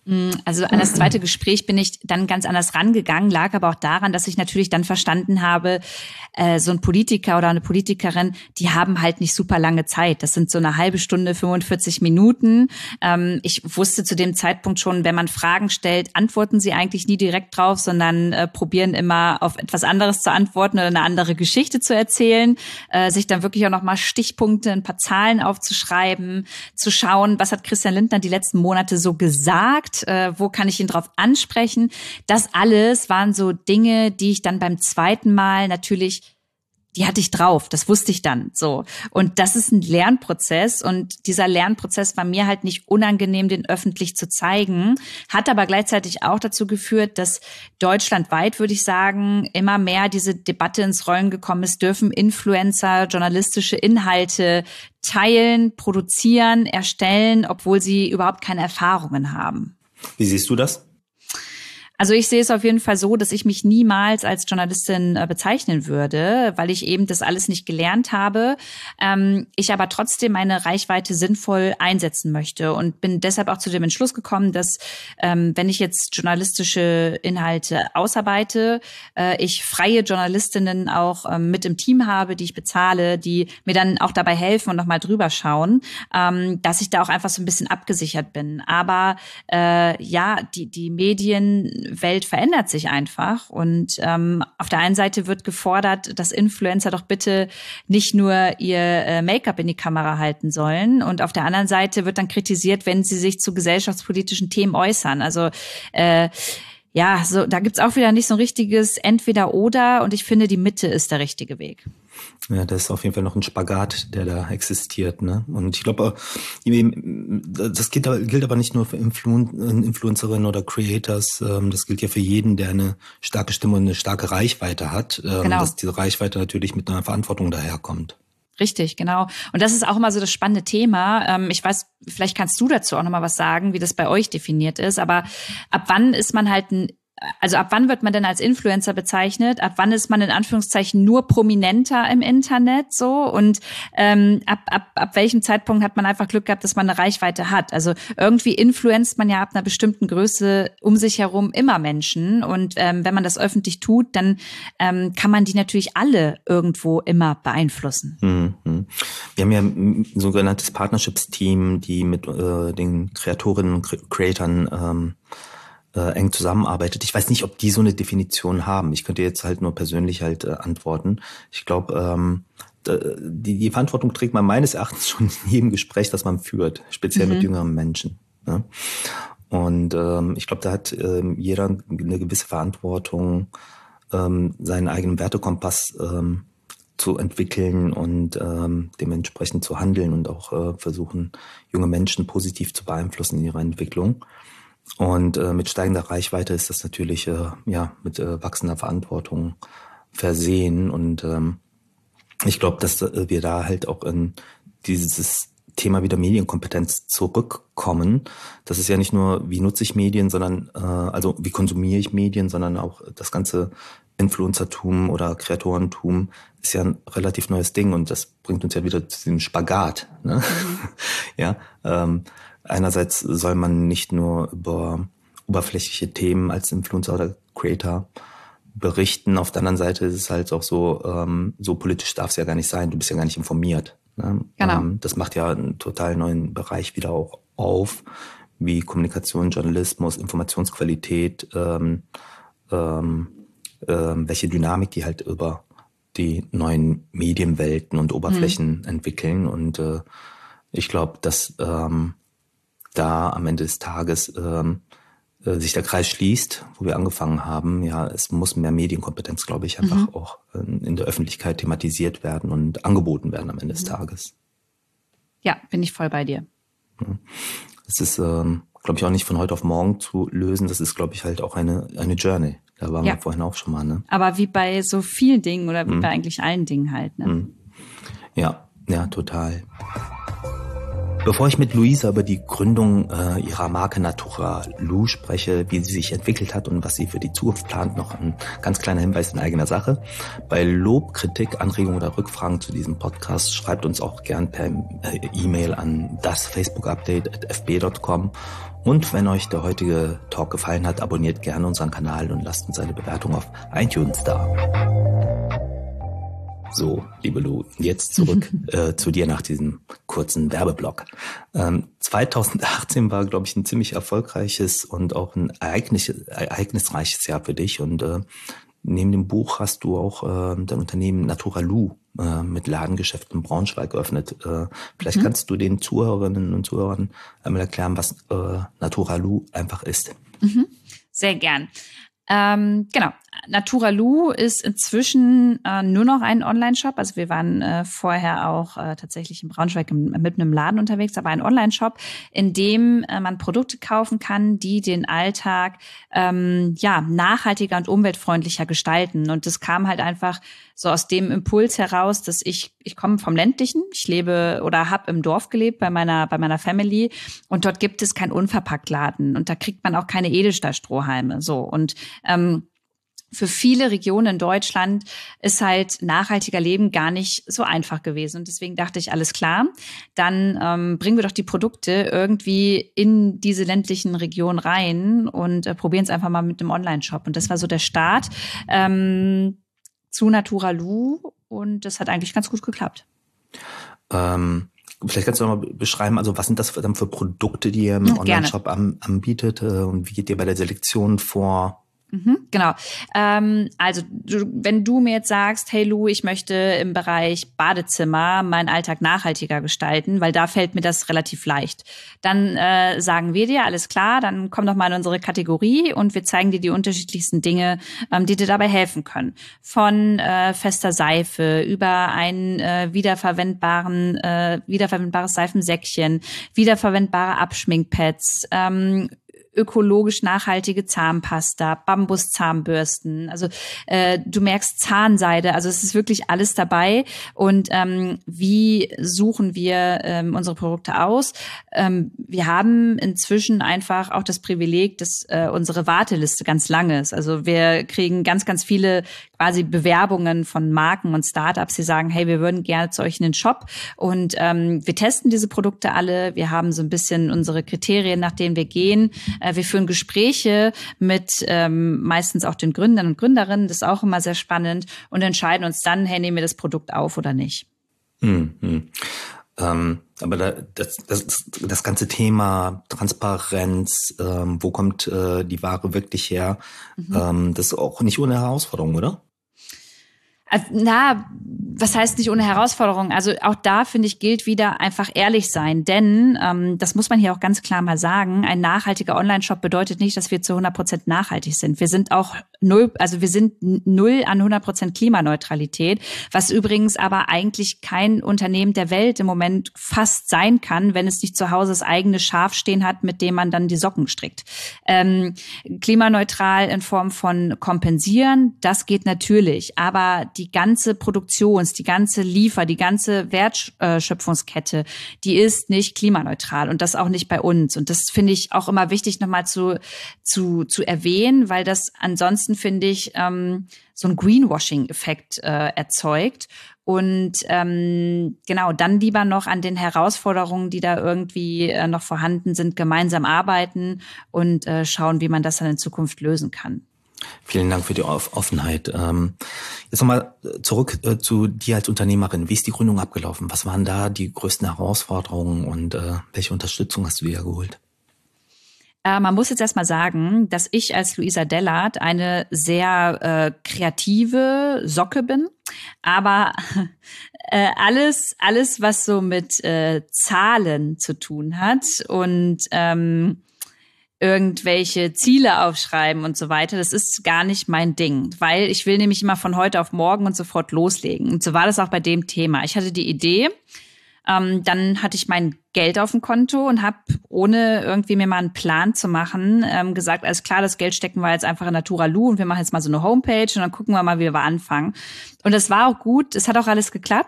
Also an das zweite Gespräch bin ich dann ganz anders rangegangen, lag aber auch daran, dass ich natürlich dann verstanden habe, äh, so ein Politiker oder eine Politikerin, die haben halt nicht super lange Zeit. Das sind so eine halbe Stunde, fünfundvierzig Minuten. Ähm, ich wusste zu dem Zeitpunkt schon, wenn man Fragen stellt, antworten sie eigentlich nie direkt drauf, sondern äh, probieren immer auf etwas anderes zu antworten oder eine andere Geschichte zu erzählen, äh, sich dann wirklich auch nochmal Stichpunkte, ein paar Zahlen aufzuschreiben, zu schauen, was hat Christian Lindner die letzten Monate so gesagt, Äh, wo kann ich ihn drauf ansprechen? Das alles waren so Dinge, die ich dann beim zweiten Mal natürlich, die hatte ich drauf, das wusste ich dann so. Und das ist ein Lernprozess und dieser Lernprozess war mir halt nicht unangenehm, den öffentlich zu zeigen, hat aber gleichzeitig auch dazu geführt, dass deutschlandweit, würde ich sagen, immer mehr diese Debatte ins Rollen gekommen ist, dürfen Influencer journalistische Inhalte teilen, produzieren, erstellen, obwohl sie überhaupt keine Erfahrungen haben. Wie siehst du das? Also ich sehe es auf jeden Fall so, dass ich mich niemals als Journalistin äh, bezeichnen würde, weil ich eben das alles nicht gelernt habe. Ähm, ich aber trotzdem meine Reichweite sinnvoll einsetzen möchte und bin deshalb auch zu dem Entschluss gekommen, dass ähm, wenn ich jetzt journalistische Inhalte ausarbeite, äh, ich freie Journalistinnen auch ähm, mit im Team habe, die ich bezahle, die mir dann auch dabei helfen und nochmal drüber schauen, ähm, dass ich da auch einfach so ein bisschen abgesichert bin. Aber äh, ja, die, die Medien Welt verändert sich einfach und ähm, auf der einen Seite wird gefordert, dass Influencer doch bitte nicht nur ihr äh, Make-up in die Kamera halten sollen und auf der anderen Seite wird dann kritisiert, wenn sie sich zu gesellschaftspolitischen Themen äußern. Also äh, ja, so da gibt's auch wieder nicht so ein richtiges Entweder-Oder und ich finde, die Mitte ist der richtige Weg. Ja, das ist auf jeden Fall noch ein Spagat, der da existiert, ne? Und ich glaube, das gilt aber, gilt aber nicht nur für Influ- Influencerinnen oder Creators, das gilt ja für jeden, der eine starke Stimme und eine starke Reichweite hat, genau. Dass diese Reichweite natürlich mit einer Verantwortung daherkommt. Richtig, genau. Und das ist auch immer so das spannende Thema. Ich weiß, vielleicht kannst du dazu auch nochmal was sagen, wie das bei euch definiert ist, aber ab wann ist man halt ein Also ab wann wird man denn als Influencer bezeichnet? Ab wann ist man in Anführungszeichen nur prominenter im Internet so? Und ähm, ab, ab, ab welchem Zeitpunkt hat man einfach Glück gehabt, dass man eine Reichweite hat? Also irgendwie influenzt man ja ab einer bestimmten Größe um sich herum immer Menschen. Und ähm, wenn man das öffentlich tut, dann ähm, kann man die natürlich alle irgendwo immer beeinflussen. Mhm. Wir haben ja ein sogenanntes Partnerships-Team, die mit äh, den Kreatorinnen und Creatoren ähm, Äh, eng zusammenarbeitet. Ich weiß nicht, ob die so eine Definition haben. Ich könnte jetzt halt nur persönlich halt äh, antworten. Ich glaube, ähm, die, die Verantwortung trägt man meines Erachtens schon in jedem Gespräch, das man führt, speziell mhm. mit jüngeren Menschen. Ne? Und ähm, ich glaube, da hat ähm, jeder eine gewisse Verantwortung, ähm, seinen eigenen Wertekompass ähm, zu entwickeln und ähm, dementsprechend zu handeln und auch äh, versuchen, junge Menschen positiv zu beeinflussen in ihrer Entwicklung. Und äh, mit steigender Reichweite ist das natürlich äh, ja mit äh, wachsender Verantwortung versehen. Und ähm, ich glaube, dass äh, wir da halt auch in dieses Thema wieder Medienkompetenz zurückkommen. Das ist ja nicht nur, wie nutze ich Medien, sondern äh, also wie konsumiere ich Medien, sondern auch das ganze Influencertum oder Kreatorentum ist ja ein relativ neues Ding und das bringt uns ja wieder zu diesem Spagat. Ne? Mhm. ja. Ähm, Einerseits soll man nicht nur über oberflächliche Themen als Influencer oder Creator berichten. Auf der anderen Seite ist es halt auch so, ähm, so politisch darf es ja gar nicht sein. Du bist ja gar nicht informiert. Ne? Genau. Ähm, das macht ja einen total neuen Bereich wieder auch auf, wie Kommunikation, Journalismus, Informationsqualität, ähm, ähm, ähm, welche Dynamik die halt über die neuen Medienwelten und Oberflächen mhm. entwickeln. Und äh, ich glaube, dass ähm, da am Ende des Tages ähm, äh, sich der Kreis schließt, wo wir angefangen haben. Ja, es muss mehr Medienkompetenz, glaube ich, einfach mhm. auch äh, in der Öffentlichkeit thematisiert werden und angeboten werden am Ende mhm. des Tages. Ja, bin ich voll bei dir. Es ist, ähm, glaube ich, auch nicht von heute auf morgen zu lösen. Das ist, glaube ich, halt auch eine eine Journey. Da waren ja. wir vorhin auch schon mal. Ne? Aber wie bei so vielen Dingen oder wie mhm. bei eigentlich allen Dingen halt. Ne? Mhm. Ja, ja, total. Bevor ich mit Luisa über die Gründung äh, ihrer Marke Naturalu spreche, wie sie sich entwickelt hat und was sie für die Zukunft plant, noch ein ganz kleiner Hinweis in eigener Sache. Bei Lob, Kritik, Anregungen oder Rückfragen zu diesem Podcast schreibt uns auch gern per äh, E-Mail an das Facebook Update at f b punkt com. Und wenn euch der heutige Talk gefallen hat, abonniert gerne unseren Kanal und lasst uns eine Bewertung auf iTunes da. So, liebe Lu, jetzt zurück äh, zu dir nach diesem kurzen Werbeblock. Ähm, zweitausendachtzehn war, glaube ich, ein ziemlich erfolgreiches und auch ein ereignis, ereignisreiches Jahr für dich. Und äh, neben dem Buch hast du auch äh, dein Unternehmen Naturalu äh, mit Ladengeschäft in Braunschweig geöffnet. Äh, vielleicht mhm. kannst du den Zuhörerinnen und Zuhörern einmal erklären, was äh, Naturalu einfach ist. Mhm. Sehr gern. Ähm, genau. Naturalu ist inzwischen äh, nur noch ein Online-Shop. Also wir waren äh, vorher auch äh, tatsächlich in Braunschweig im, mit einem Laden unterwegs, aber ein Online-Shop, in dem äh, man Produkte kaufen kann, die den Alltag ähm, ja nachhaltiger und umweltfreundlicher gestalten. Und das kam halt einfach so aus dem Impuls heraus, dass ich ich komme vom Ländlichen, ich lebe oder habe im Dorf gelebt bei meiner bei meiner Family und dort gibt es keinen Unverpacktladen und da kriegt man auch keine Edelstahlstrohhalme. So und ähm, für viele Regionen in Deutschland ist halt nachhaltiger Leben gar nicht so einfach gewesen. Und deswegen dachte ich, alles klar, dann ähm, bringen wir doch die Produkte irgendwie in diese ländlichen Regionen rein und äh, probieren es einfach mal mit dem Online-Shop. Und das war so der Start ähm, zu Naturalu und das hat eigentlich ganz gut geklappt. Ähm Vielleicht kannst du noch mal beschreiben, also was sind das dann für Produkte, die ihr im ja, Online-Shop an, anbietet und wie geht ihr bei der Selektion vor? Mhm, genau. Ähm, also du, wenn du mir jetzt sagst, hey Lu, ich möchte im Bereich Badezimmer meinen Alltag nachhaltiger gestalten, weil da fällt mir das relativ leicht, dann äh, sagen wir dir, alles klar, dann komm doch mal in unsere Kategorie und wir zeigen dir die unterschiedlichsten Dinge, ähm, die dir dabei helfen können. Von äh, fester Seife über ein äh, wiederverwendbaren, äh, wiederverwendbares Seifensäckchen, wiederverwendbare Abschminkpads, ähm, ökologisch nachhaltige Zahnpasta, Bambuszahnbürsten, also äh, du merkst Zahnseide, also es ist wirklich alles dabei. Und ähm, wie suchen wir ähm, unsere Produkte aus? Ähm, wir haben inzwischen einfach auch das Privileg, dass äh, unsere Warteliste ganz lang ist. Also wir kriegen ganz, ganz viele quasi Bewerbungen von Marken und Startups, die sagen, hey, wir würden gerne zu euch in den Shop und ähm, wir testen diese Produkte alle. Wir haben so ein bisschen unsere Kriterien, nach denen wir gehen. Äh, wir führen Gespräche mit ähm, meistens auch den Gründern und Gründerinnen. Das ist auch immer sehr spannend und entscheiden uns dann, hey, nehmen wir das Produkt auf oder nicht. Mhm. Ähm, aber da, das, das, das ganze Thema Transparenz, ähm, wo kommt äh, die Ware wirklich her, mhm. ähm, das ist auch nicht ohne Herausforderung, oder? Also, na, was heißt nicht ohne Herausforderung? Also auch da, finde ich, gilt wieder einfach ehrlich sein. Denn, ähm, das muss man hier auch ganz klar mal sagen, ein nachhaltiger Online-Shop bedeutet nicht, dass wir zu hundert Prozent nachhaltig sind. Wir sind auch null, also wir sind null an hundert Prozent Klimaneutralität, was übrigens aber eigentlich kein Unternehmen der Welt im Moment fast sein kann, wenn es nicht zu Hause das eigene Schaf stehen hat, mit dem man dann die Socken strickt. Ähm, klimaneutral in Form von kompensieren, das geht natürlich, aber die ganze Produktions-, die ganze Liefer-, die ganze Wertschöpfungskette, die ist nicht klimaneutral und das auch nicht bei uns. Und das finde ich auch immer wichtig nochmal zu, zu, zu erwähnen, weil das ansonsten, finde ich, ähm, so ein Greenwashing-Effekt äh, erzeugt. Und ähm, genau, dann lieber noch an den Herausforderungen, die da irgendwie äh, noch vorhanden sind, gemeinsam arbeiten und äh, schauen, wie man das dann in Zukunft lösen kann. Vielen Dank für die Offenheit. Jetzt nochmal zurück zu dir als Unternehmerin. Wie ist die Gründung abgelaufen? Was waren da die größten Herausforderungen und welche Unterstützung hast du dir geholt? Man muss jetzt erstmal sagen, dass ich als Luisa Dellert eine sehr äh, kreative Socke bin. Aber äh, alles, alles, was so mit äh, Zahlen zu tun hat und ähm, irgendwelche Ziele aufschreiben und so weiter, das ist gar nicht mein Ding, weil ich will nämlich immer von heute auf morgen und sofort loslegen. Und so war das auch bei dem Thema. Ich hatte die Idee, ähm, dann hatte ich mein Geld auf dem Konto und habe, ohne irgendwie mir mal einen Plan zu machen, ähm, gesagt, alles klar, das Geld stecken wir jetzt einfach in Naturalu und wir machen jetzt mal so eine Homepage und dann gucken wir mal, wie wir anfangen. Und das war auch gut, es hat auch alles geklappt.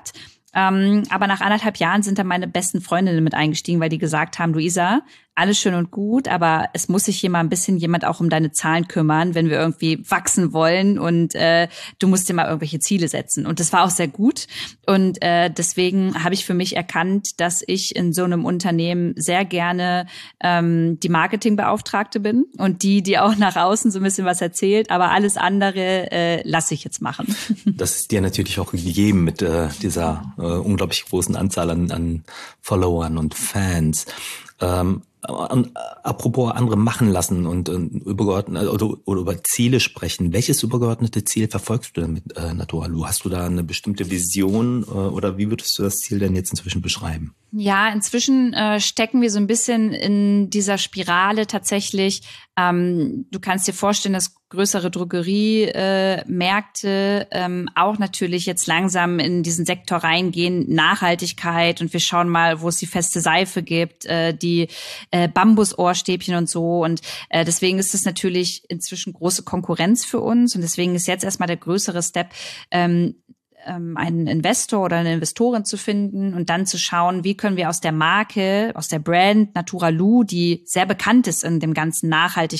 Ähm, aber nach anderthalb Jahren sind dann meine besten Freundinnen mit eingestiegen, weil die gesagt haben, Luisa, alles schön und gut, aber es muss sich hier mal ein bisschen jemand auch um deine Zahlen kümmern, wenn wir irgendwie wachsen wollen und äh, du musst dir mal irgendwelche Ziele setzen. Und das war auch sehr gut. Und äh, deswegen habe ich für mich erkannt, dass ich in so einem Unternehmen sehr gerne ähm, die Marketingbeauftragte bin und die, die auch nach außen so ein bisschen was erzählt, aber alles andere äh, lasse ich jetzt machen. Das ist dir natürlich auch gegeben mit äh, dieser äh, unglaublich großen Anzahl an, an Followern und Fans. Ähm, Und, äh, apropos andere machen lassen und, und übergeordnet oder, oder über Ziele sprechen. Welches übergeordnete Ziel verfolgst du denn mit äh, Naturalu? Hast du da eine bestimmte Vision äh, oder wie würdest du das Ziel denn jetzt inzwischen beschreiben? Ja, inzwischen äh, stecken wir so ein bisschen in dieser Spirale tatsächlich. Ähm, du kannst dir vorstellen, dass größere Drogeriemärkte äh, ähm, auch natürlich jetzt langsam in diesen Sektor reingehen, Nachhaltigkeit, und wir schauen mal, wo es die feste Seife gibt, äh, die äh, Bambusohrstäbchen und so, und äh, deswegen ist es natürlich inzwischen große Konkurrenz für uns, und deswegen ist jetzt erstmal der größere Step, ähm, einen Investor oder eine Investorin zu finden und dann zu schauen, wie können wir aus der Marke, aus der Brand Naturalu, die sehr bekannt ist in dem ganzen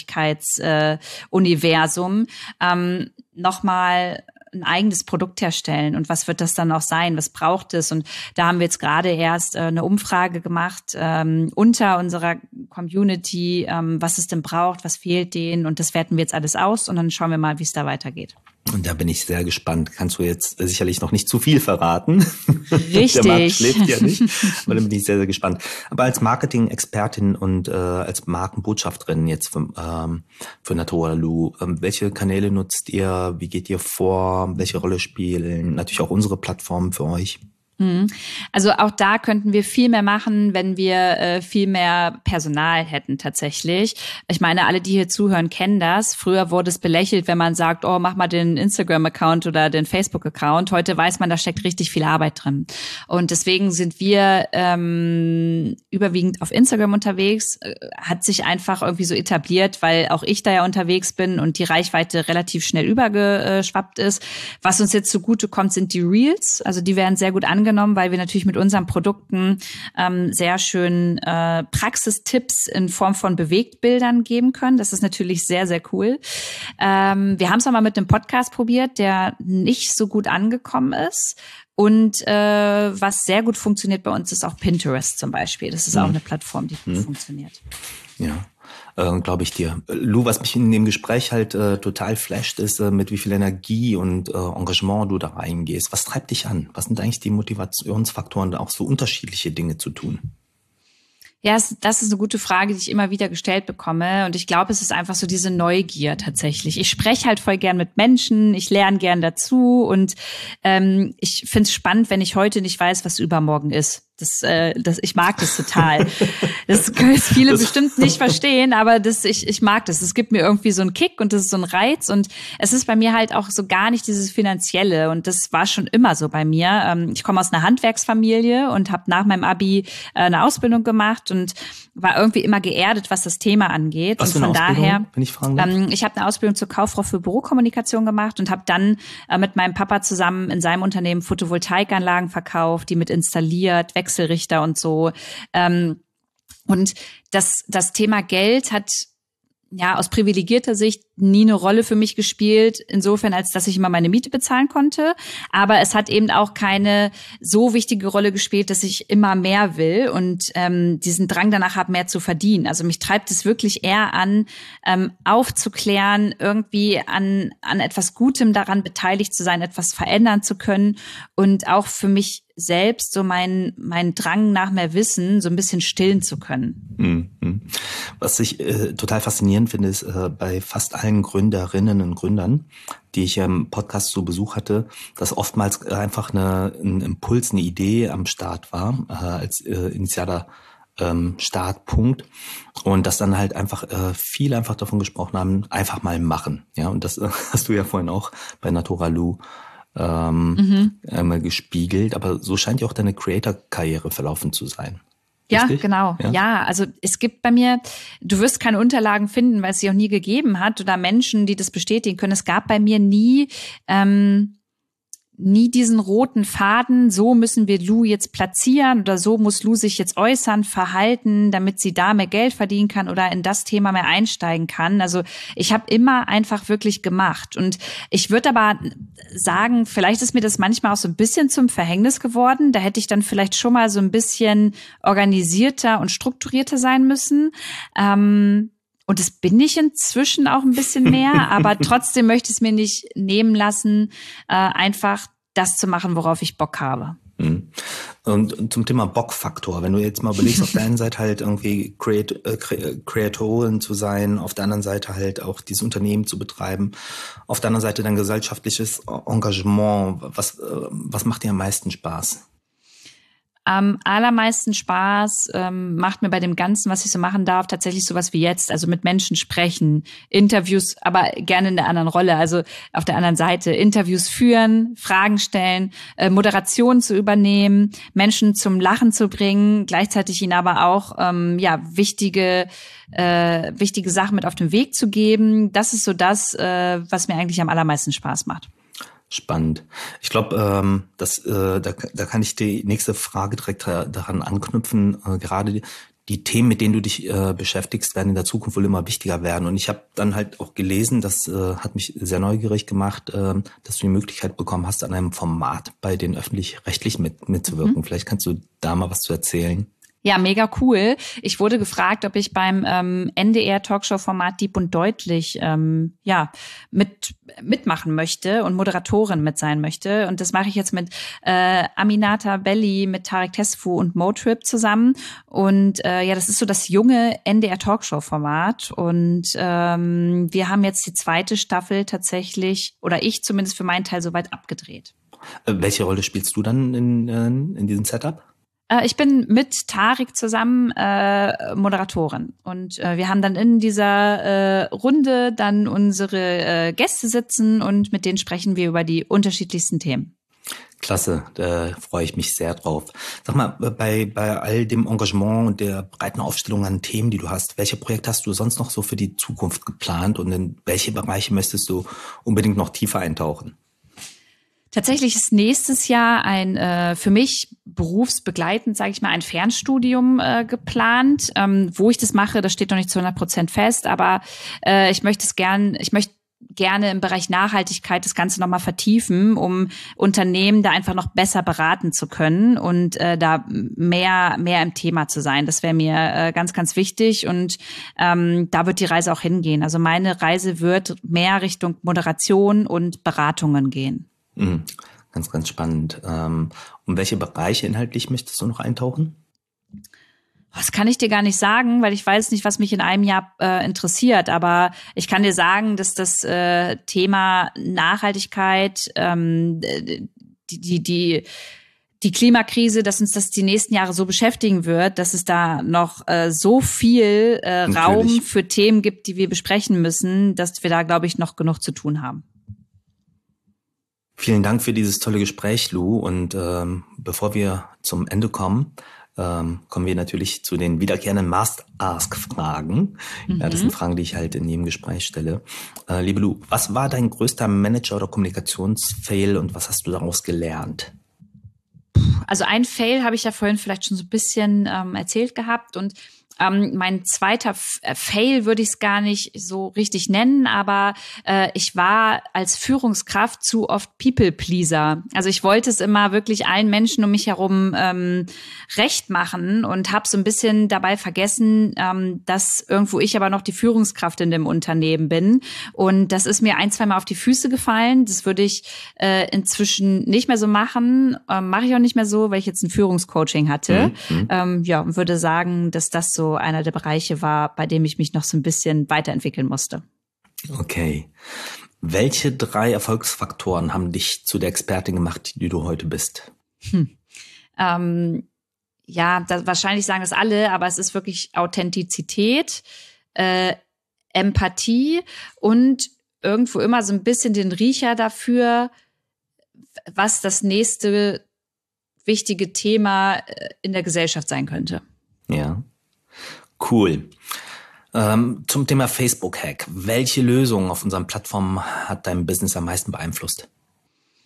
Nachhaltigkeitsuniversum, äh, ähm, nochmal ein eigenes Produkt herstellen, und was wird das dann auch sein, was braucht es, und da haben wir jetzt gerade erst äh, eine Umfrage gemacht ähm, unter unserer Community, ähm, was es denn braucht, was fehlt denen, und das werten wir jetzt alles aus und dann schauen wir mal, wie es da weitergeht. Und da bin ich sehr gespannt. Kannst du jetzt sicherlich noch nicht zu viel verraten. Richtig. Der Markt schläft ja nicht. Aber dann bin ich sehr, sehr gespannt. Aber als Marketing-Expertin und äh, als Markenbotschafterin jetzt für, ähm, für Naturalu, ähm, welche Kanäle nutzt ihr? Wie geht ihr vor? Welche Rolle spielen natürlich auch unsere Plattformen für euch? Also auch da könnten wir viel mehr machen, wenn wir äh, viel mehr Personal hätten tatsächlich. Ich meine, alle, die hier zuhören, kennen das. Früher wurde es belächelt, wenn man sagt, oh, mach mal den Instagram-Account oder den Facebook-Account. Heute weiß man, da steckt richtig viel Arbeit drin. Und deswegen sind wir ähm, überwiegend auf Instagram unterwegs. Hat sich einfach irgendwie so etabliert, weil auch ich da ja unterwegs bin und die Reichweite relativ schnell übergeschwappt ist. Was uns jetzt zugute kommt, sind die Reels. Also die werden sehr gut angenommen, weil wir natürlich mit unseren Produkten ähm, sehr schön äh, Praxistipps in Form von Bewegtbildern geben können. Das ist natürlich sehr, sehr cool. Ähm, wir haben es auch mal mit einem Podcast probiert, der nicht so gut angekommen ist. Und äh, was sehr gut funktioniert bei uns, ist auch Pinterest zum Beispiel. Das ist mhm. auch eine Plattform, die gut mhm. funktioniert. Ja. Äh, glaube ich dir. Lou, was mich in dem Gespräch halt äh, total flasht, ist, äh, mit wie viel Energie und äh, Engagement du da reingehst. Was treibt dich an? Was sind eigentlich die Motivationsfaktoren, auch so unterschiedliche Dinge zu tun? Ja, das ist eine gute Frage, die ich immer wieder gestellt bekomme. Und ich glaube, es ist einfach so diese Neugier tatsächlich. Ich spreche halt voll gern mit Menschen, ich lerne gern dazu, und ähm, ich finde es spannend, wenn ich heute nicht weiß, was übermorgen ist. Das, äh, das, ich mag das total. Das können jetzt viele das bestimmt nicht verstehen, aber das, ich, ich mag das. Es gibt mir irgendwie so einen Kick und das ist so ein Reiz, und es ist bei mir halt auch so gar nicht dieses Finanzielle, und das war schon immer so bei mir. Ähm, ich komme aus einer Handwerksfamilie und habe nach meinem Abi äh, eine Ausbildung gemacht und war irgendwie immer geerdet, was das Thema angeht. Was und für eine von Ausbildung, daher, wenn ich fragen darf? Ähm, ich habe eine Ausbildung zur Kauffrau für Bürokommunikation gemacht und habe dann äh, mit meinem Papa zusammen in seinem Unternehmen Photovoltaikanlagen verkauft, die mit installiert, Wechselrichter und so. Ähm, und das, das Thema Geld hat ja aus privilegierter Sicht nie eine Rolle für mich gespielt, insofern, als dass ich immer meine Miete bezahlen konnte. Aber es hat eben auch keine so wichtige Rolle gespielt, dass ich immer mehr will und ähm, diesen Drang danach habe, mehr zu verdienen. Also mich treibt es wirklich eher an, ähm, aufzuklären, irgendwie an an etwas Gutem daran beteiligt zu sein, etwas verändern zu können und auch für mich selbst so meinen mein Drang nach mehr Wissen so ein bisschen stillen zu können. Mhm. Was ich äh, total faszinierend finde, ist äh, bei fast allen Gründerinnen und Gründern, die ich im Podcast zu Besuch hatte, dass oftmals einfach eine, ein Impuls, eine Idee am Start war, äh, als äh, initialer ähm, Startpunkt, und dass dann halt einfach äh, viele einfach davon gesprochen haben, einfach mal machen. Ja, und das äh, hast du ja vorhin auch bei Naturalu ähm, mhm. einmal gespiegelt, aber so scheint ja auch deine Creator-Karriere verlaufen zu sein. Ja, Richtig? genau. Ja? ja, also es gibt bei mir, du wirst keine Unterlagen finden, weil es sie auch nie gegeben hat, oder Menschen, die das bestätigen können. Es gab bei mir nie ähm, nie diesen roten Faden, so müssen wir Lou jetzt platzieren oder so muss Lou sich jetzt äußern, verhalten, damit sie da mehr Geld verdienen kann oder in das Thema mehr einsteigen kann. Also ich habe immer einfach wirklich gemacht. Und ich würde aber sagen, vielleicht ist mir das manchmal auch so ein bisschen zum Verhängnis geworden. Da hätte ich dann vielleicht schon mal so ein bisschen organisierter und strukturierter sein müssen. Ähm, Und das bin ich inzwischen auch ein bisschen mehr, aber trotzdem möchte ich es mir nicht nehmen lassen, äh, einfach das zu machen, worauf ich Bock habe. Und zum Thema Bock-Faktor, wenn du jetzt mal überlegst, auf der einen Seite halt irgendwie Creat- äh, Creatorin zu sein, auf der anderen Seite halt auch dieses Unternehmen zu betreiben, auf der anderen Seite dein gesellschaftliches Engagement, was, äh, was macht dir am meisten Spaß? Am allermeisten Spaß ähm, macht mir bei dem Ganzen, was ich so machen darf, tatsächlich sowas wie jetzt, also mit Menschen sprechen, Interviews, aber gerne in der anderen Rolle, also auf der anderen Seite, Interviews führen, Fragen stellen, äh, Moderation zu übernehmen, Menschen zum Lachen zu bringen, gleichzeitig ihnen aber auch ähm, ja wichtige äh, wichtige Sachen mit auf den Weg zu geben. Das ist so das, äh, was mir eigentlich am allermeisten Spaß macht. Spannend. Ich glaube, ähm, das, äh, da, da kann ich die nächste Frage direkt daran anknüpfen. Äh, gerade die, die Themen, mit denen du dich äh, beschäftigst, werden in der Zukunft wohl immer wichtiger werden. Und ich habe dann halt auch gelesen, das äh, hat mich sehr neugierig gemacht, äh, dass du die Möglichkeit bekommen hast, an einem Format bei den Öffentlich-Rechtlichen mit, mitzuwirken. Mhm. Vielleicht kannst du da mal was zu erzählen. Ja, mega cool. Ich wurde gefragt, ob ich beim ähm, N D R-Talkshow-Format Diep und Deutlich ähm, ja mit mitmachen möchte und Moderatorin mit sein möchte. Und das mache ich jetzt mit äh, Aminata Belli, mit Tarek Tesfu und Motrip zusammen. Und äh, ja, das ist so das junge N D R-Talkshow-Format. Und ähm, wir haben jetzt die zweite Staffel tatsächlich, oder ich zumindest für meinen Teil, soweit abgedreht. Äh, welche Rolle spielst du dann in, in diesem Setup? Ich bin mit Tarek zusammen äh, Moderatorin und äh, wir haben dann in dieser äh, Runde dann unsere äh, Gäste sitzen und mit denen sprechen wir über die unterschiedlichsten Themen. Klasse, da freue ich mich sehr drauf. Sag mal, bei bei all dem Engagement und der breiten Aufstellung an Themen, die du hast, welche Projekte hast du sonst noch so für die Zukunft geplant und in welche Bereiche möchtest du unbedingt noch tiefer eintauchen? Tatsächlich ist nächstes Jahr ein äh, für mich berufsbegleitend, sage ich mal, ein Fernstudium äh, geplant. Ähm, wo ich das mache, das steht noch nicht zu hundert Prozent fest, aber äh, ich möchte es gern, ich möchte gerne im Bereich Nachhaltigkeit das Ganze nochmal vertiefen, um Unternehmen da einfach noch besser beraten zu können und äh, da mehr mehr im Thema zu sein. Das wäre mir äh, ganz, ganz wichtig und ähm, da wird die Reise auch hingehen. Also meine Reise wird mehr Richtung Moderation und Beratungen gehen. Mhm. Ganz, ganz spannend. Ähm, um welche Bereiche inhaltlich möchtest du noch eintauchen? Das kann ich dir gar nicht sagen, weil ich weiß nicht, was mich in einem Jahr äh, interessiert. Aber ich kann dir sagen, dass das äh, Thema Nachhaltigkeit, ähm, die, die, die, die Klimakrise, dass uns das die nächsten Jahre so beschäftigen wird, dass es da noch äh, so viel äh, Raum für Themen gibt, die wir besprechen müssen, dass wir da, glaube ich, noch genug zu tun haben. Vielen Dank für dieses tolle Gespräch, Lou. Und ähm, bevor wir zum Ende kommen, ähm, kommen wir natürlich zu den wiederkehrenden Must-Ask-Fragen. Mhm. Ja, das sind Fragen, die ich halt in jedem Gespräch stelle. Äh, liebe Lou, was war dein größter Manager- oder Kommunikationsfail und was hast du daraus gelernt? Also ein Fail habe ich ja vorhin vielleicht schon so ein bisschen ähm, erzählt gehabt und Ähm, mein zweiter F- Fail würde ich es gar nicht so richtig nennen, aber äh, ich war als Führungskraft zu oft People-Pleaser. Also ich wollte es immer wirklich allen Menschen um mich herum ähm, recht machen und habe so ein bisschen dabei vergessen, ähm, dass irgendwo ich aber noch die Führungskraft in dem Unternehmen bin. Und das ist mir ein, zwei Mal auf die Füße gefallen. Das würde ich äh, inzwischen nicht mehr so machen. Ähm, mache ich auch nicht mehr so, weil ich jetzt ein Führungscoaching hatte. Mhm. Ähm, ja, und würde sagen, dass das so einer der Bereiche war, bei dem ich mich noch so ein bisschen weiterentwickeln musste. Okay. Welche drei Erfolgsfaktoren haben dich zu der Expertin gemacht, die du heute bist? Hm. Ähm, ja, das, wahrscheinlich sagen es alle, aber es ist wirklich Authentizität, äh, Empathie und irgendwo immer so ein bisschen den Riecher dafür, was das nächste wichtige Thema in der Gesellschaft sein könnte. Ja. Cool. Ähm, zum Thema Facebook-Hack. Welche Lösung auf unseren Plattformen hat dein Business am meisten beeinflusst?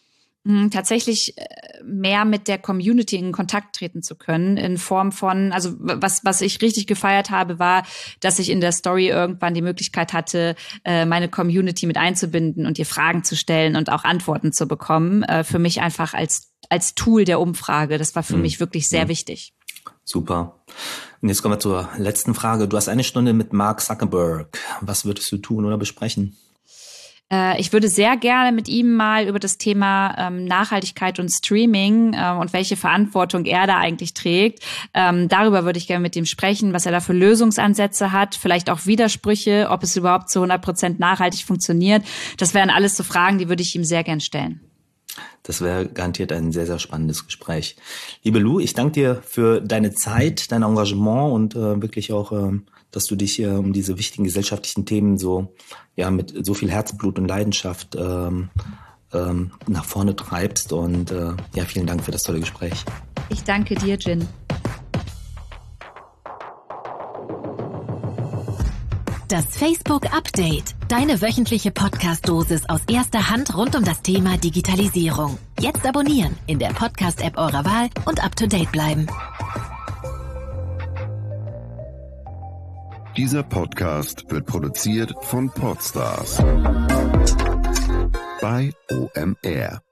Tatsächlich mehr mit der Community in Kontakt treten zu können, in Form von, also was was ich richtig gefeiert habe, war, dass ich in der Story irgendwann die Möglichkeit hatte, meine Community mit einzubinden und ihr Fragen zu stellen und auch Antworten zu bekommen. Für mich einfach als als Tool der Umfrage. Das war für mhm. mich wirklich sehr mhm. wichtig. Super. Und jetzt kommen wir zur letzten Frage. Du hast eine Stunde mit Mark Zuckerberg. Was würdest du tun oder besprechen? Ich würde sehr gerne mit ihm mal über das Thema ähm, Nachhaltigkeit und Streaming ähm, und welche Verantwortung er da eigentlich trägt. Ähm, darüber würde ich gerne mit ihm sprechen, was er da für Lösungsansätze hat, vielleicht auch Widersprüche, ob es überhaupt zu hundert Prozent nachhaltig funktioniert. Das wären alles so Fragen, die würde ich ihm sehr gern stellen. Das wäre garantiert ein sehr, sehr spannendes Gespräch. Liebe Lou, ich danke dir für deine Zeit, dein Engagement und äh, wirklich auch, äh, dass du dich äh, um diese wichtigen gesellschaftlichen Themen so ja mit so viel Herzblut und Leidenschaft ähm, ähm, nach vorne treibst. Und äh, ja, vielen Dank für das tolle Gespräch. Ich danke dir, Jin. Das Facebook Update. Deine wöchentliche Podcast-Dosis aus erster Hand rund um das Thema Digitalisierung. Jetzt abonnieren in der Podcast-App eurer Wahl und up to date bleiben. Dieser Podcast wird produziert von Podstars bei O M R.